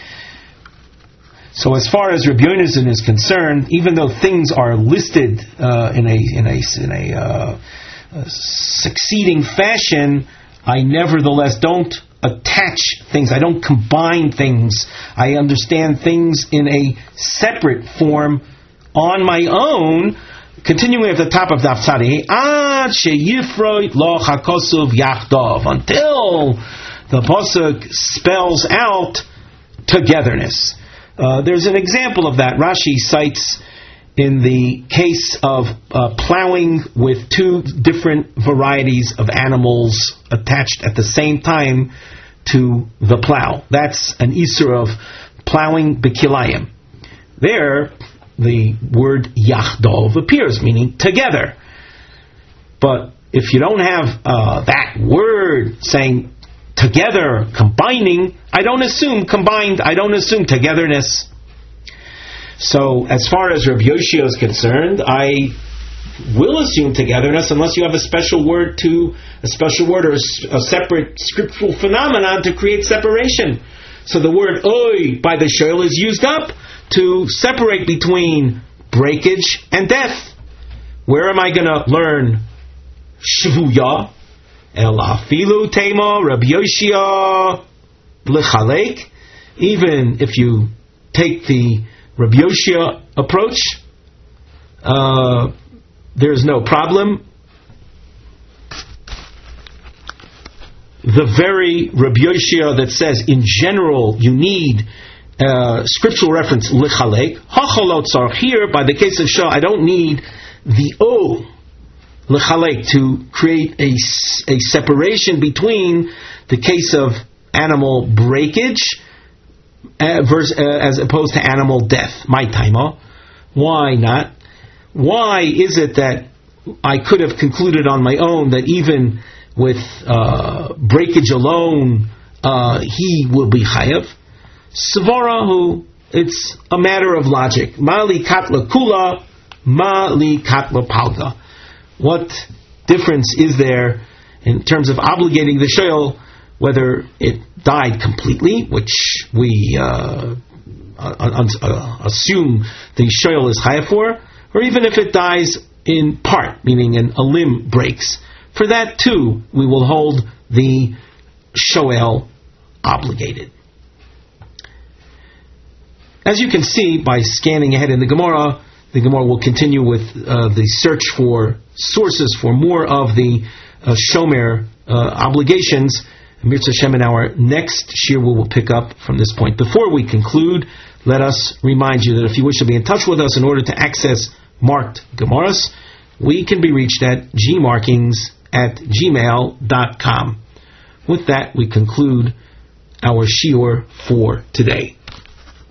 So as far as Rabbi Yonasan is concerned, even though things are listed in a succeeding fashion, I nevertheless don't attach things. I don't combine things. I understand things in a separate form on my own. Continuing at the top of Daf Tzadi, until the pasuk spells out togetherness. There's an example of that. Rashi cites in the case of plowing with two different varieties of animals attached at the same time to the plow. That's an isur of plowing bekilayim. There, the word yachdov appears, meaning together. But if you don't have that word saying together, combining, I don't assume combined, I don't assume togetherness. So as far as Rabbi Yoshia is concerned, I will assume togetherness unless you have a special word or a separate scriptural phenomenon to create separation. So the word oy by the shoel is used up to separate between breakage and death. Where am I going to learn shvuya? El afilu tema Rabbi Yoshia lechalek. Even if you take the Rabbi Yoshia approach, there's no problem. The very Rabbi Yoshia that says in general you need scriptural reference lechalek, hachalotzar, here by the case of Shah I don't need the o lechalek to create a separation between the case of animal breakage as opposed to animal death. My taima. Why not? Why is it that I could have concluded on my own that even with breakage alone he will be chayav? Svarahu, it's a matter of logic. Mali katla kula, mali katla palga. What difference is there in terms of obligating the shoel, whether it died completely, which we assume the shoel is chayav for, or even if it dies in part, meaning a limb breaks? For that too, we will hold the shoel obligated. As you can see by scanning ahead in the Gemara will continue with the search for sources for more of the shomer obligations. Mirza Hashem, in our next shir we will pick up from this point. Before we conclude, let us remind you that if you wish to be in touch with us in order to access marked Gemaras, we can be reached at gmarkings@gmail.com. With that, we conclude our shiur for today.